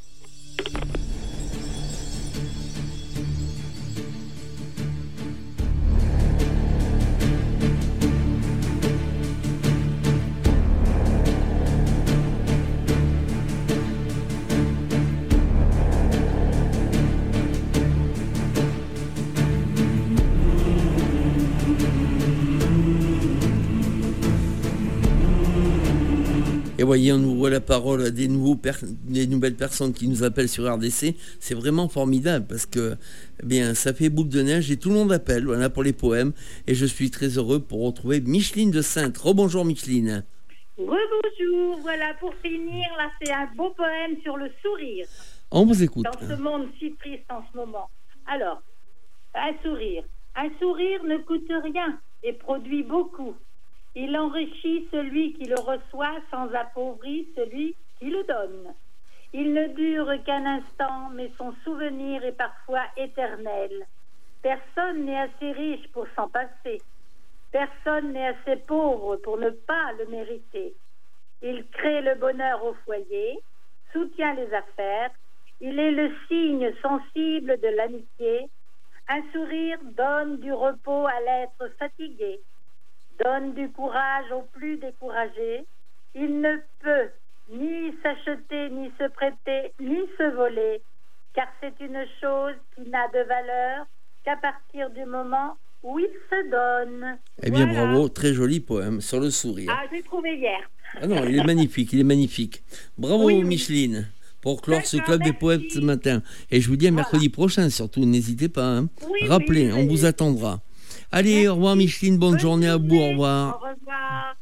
Et voyez, on ouvre la parole à des, nouveaux per- des nouvelles personnes qui nous appellent sur R D C. C'est vraiment formidable parce que eh bien, ça fait boule de neige et tout le monde appelle voilà, pour les poèmes. Et je suis très heureux pour retrouver Micheline de Sainte. Rebonjour Micheline. Rebonjour. Voilà, pour finir, là c'est un beau poème sur le sourire. On vous écoute. Dans ce monde si triste en ce moment. Alors, un sourire. Un sourire ne coûte rien et produit beaucoup. Il enrichit celui qui le reçoit sans appauvrir celui qui le donne. Il ne dure qu'un instant, mais son souvenir est parfois éternel. Personne n'est assez riche pour s'en passer. Personne n'est assez pauvre pour ne pas le mériter. Il crée le bonheur au foyer, soutient les affaires. Il est le signe sensible de l'amitié. Un sourire donne du repos à l'être fatigué. Donne du courage aux plus découragés. Il ne peut ni s'acheter, ni se prêter, ni se voler, car c'est une chose qui n'a de valeur qu'à partir du moment où il se donne. Eh bien, Voilà. bravo, très joli poème sur le sourire. Ah, j'ai trouvé hier. Ah non, il est magnifique, il est magnifique. Bravo, Oui, oui. Micheline, pour clore ce D'accord, club des merci. poètes ce matin. Et je vous dis à mercredi prochain, surtout, n'hésitez pas. Hein. Oui, Rappelez, oui, on oui. vous attendra. Allez, au revoir Micheline, bonne, journée à vous, au Au revoir. revoir.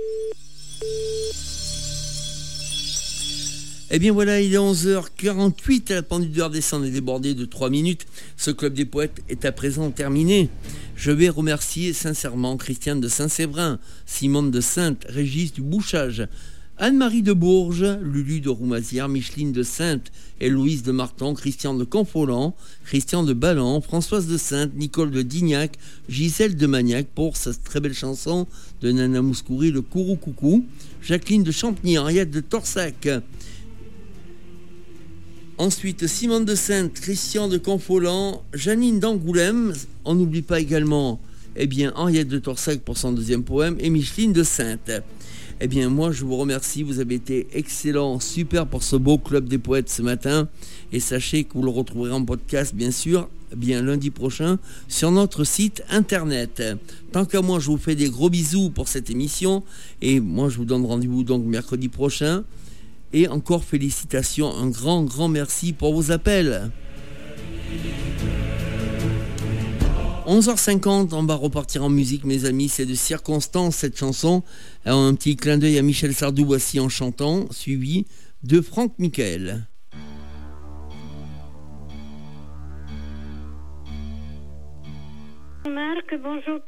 Eh bien voilà, il est onze heures quarante-huit, la pendule de R D C est débordée de trois minutes. Ce club des poètes est à présent terminé. Je vais remercier sincèrement Christiane de Saint-Séverin, Simone de Sainte, Régis du Bouchage, Anne-Marie de Bourges, Lulu de Roumazières, Micheline de Sainte, Héloïse de Marton, Christian de Confolant, Christian de Ballan, Françoise de Sainte, Nicole de Dignac, Gisèle de Magnac pour sa très belle chanson de Nana Mouskouri, le Kourou Coucou, Jacqueline de Champigny, Henriette de Torsac. Ensuite, Simone de Sainte, Christian de Confolant, Janine d'Angoulême. On n'oublie pas également eh bien, Henriette de Torsac pour son deuxième poème et Micheline de Sainte. Eh bien, moi, je vous remercie. Vous avez été excellents, super pour ce beau club des poètes ce matin. Et sachez que vous le retrouverez en podcast, bien sûr, bien lundi prochain, sur notre site internet. Tant qu'à moi, je vous fais des gros bisous pour cette émission. Et moi, je vous donne rendez-vous donc mercredi prochain. Et encore félicitations, un grand, grand merci pour vos appels. onze heures cinquante, on va repartir en musique, mes amis. C'est de circonstance, cette chanson. Alors, un petit clin d'œil à Michel Sardou, voici en chantant, suivi de Franck Michael. Marc, bonjour.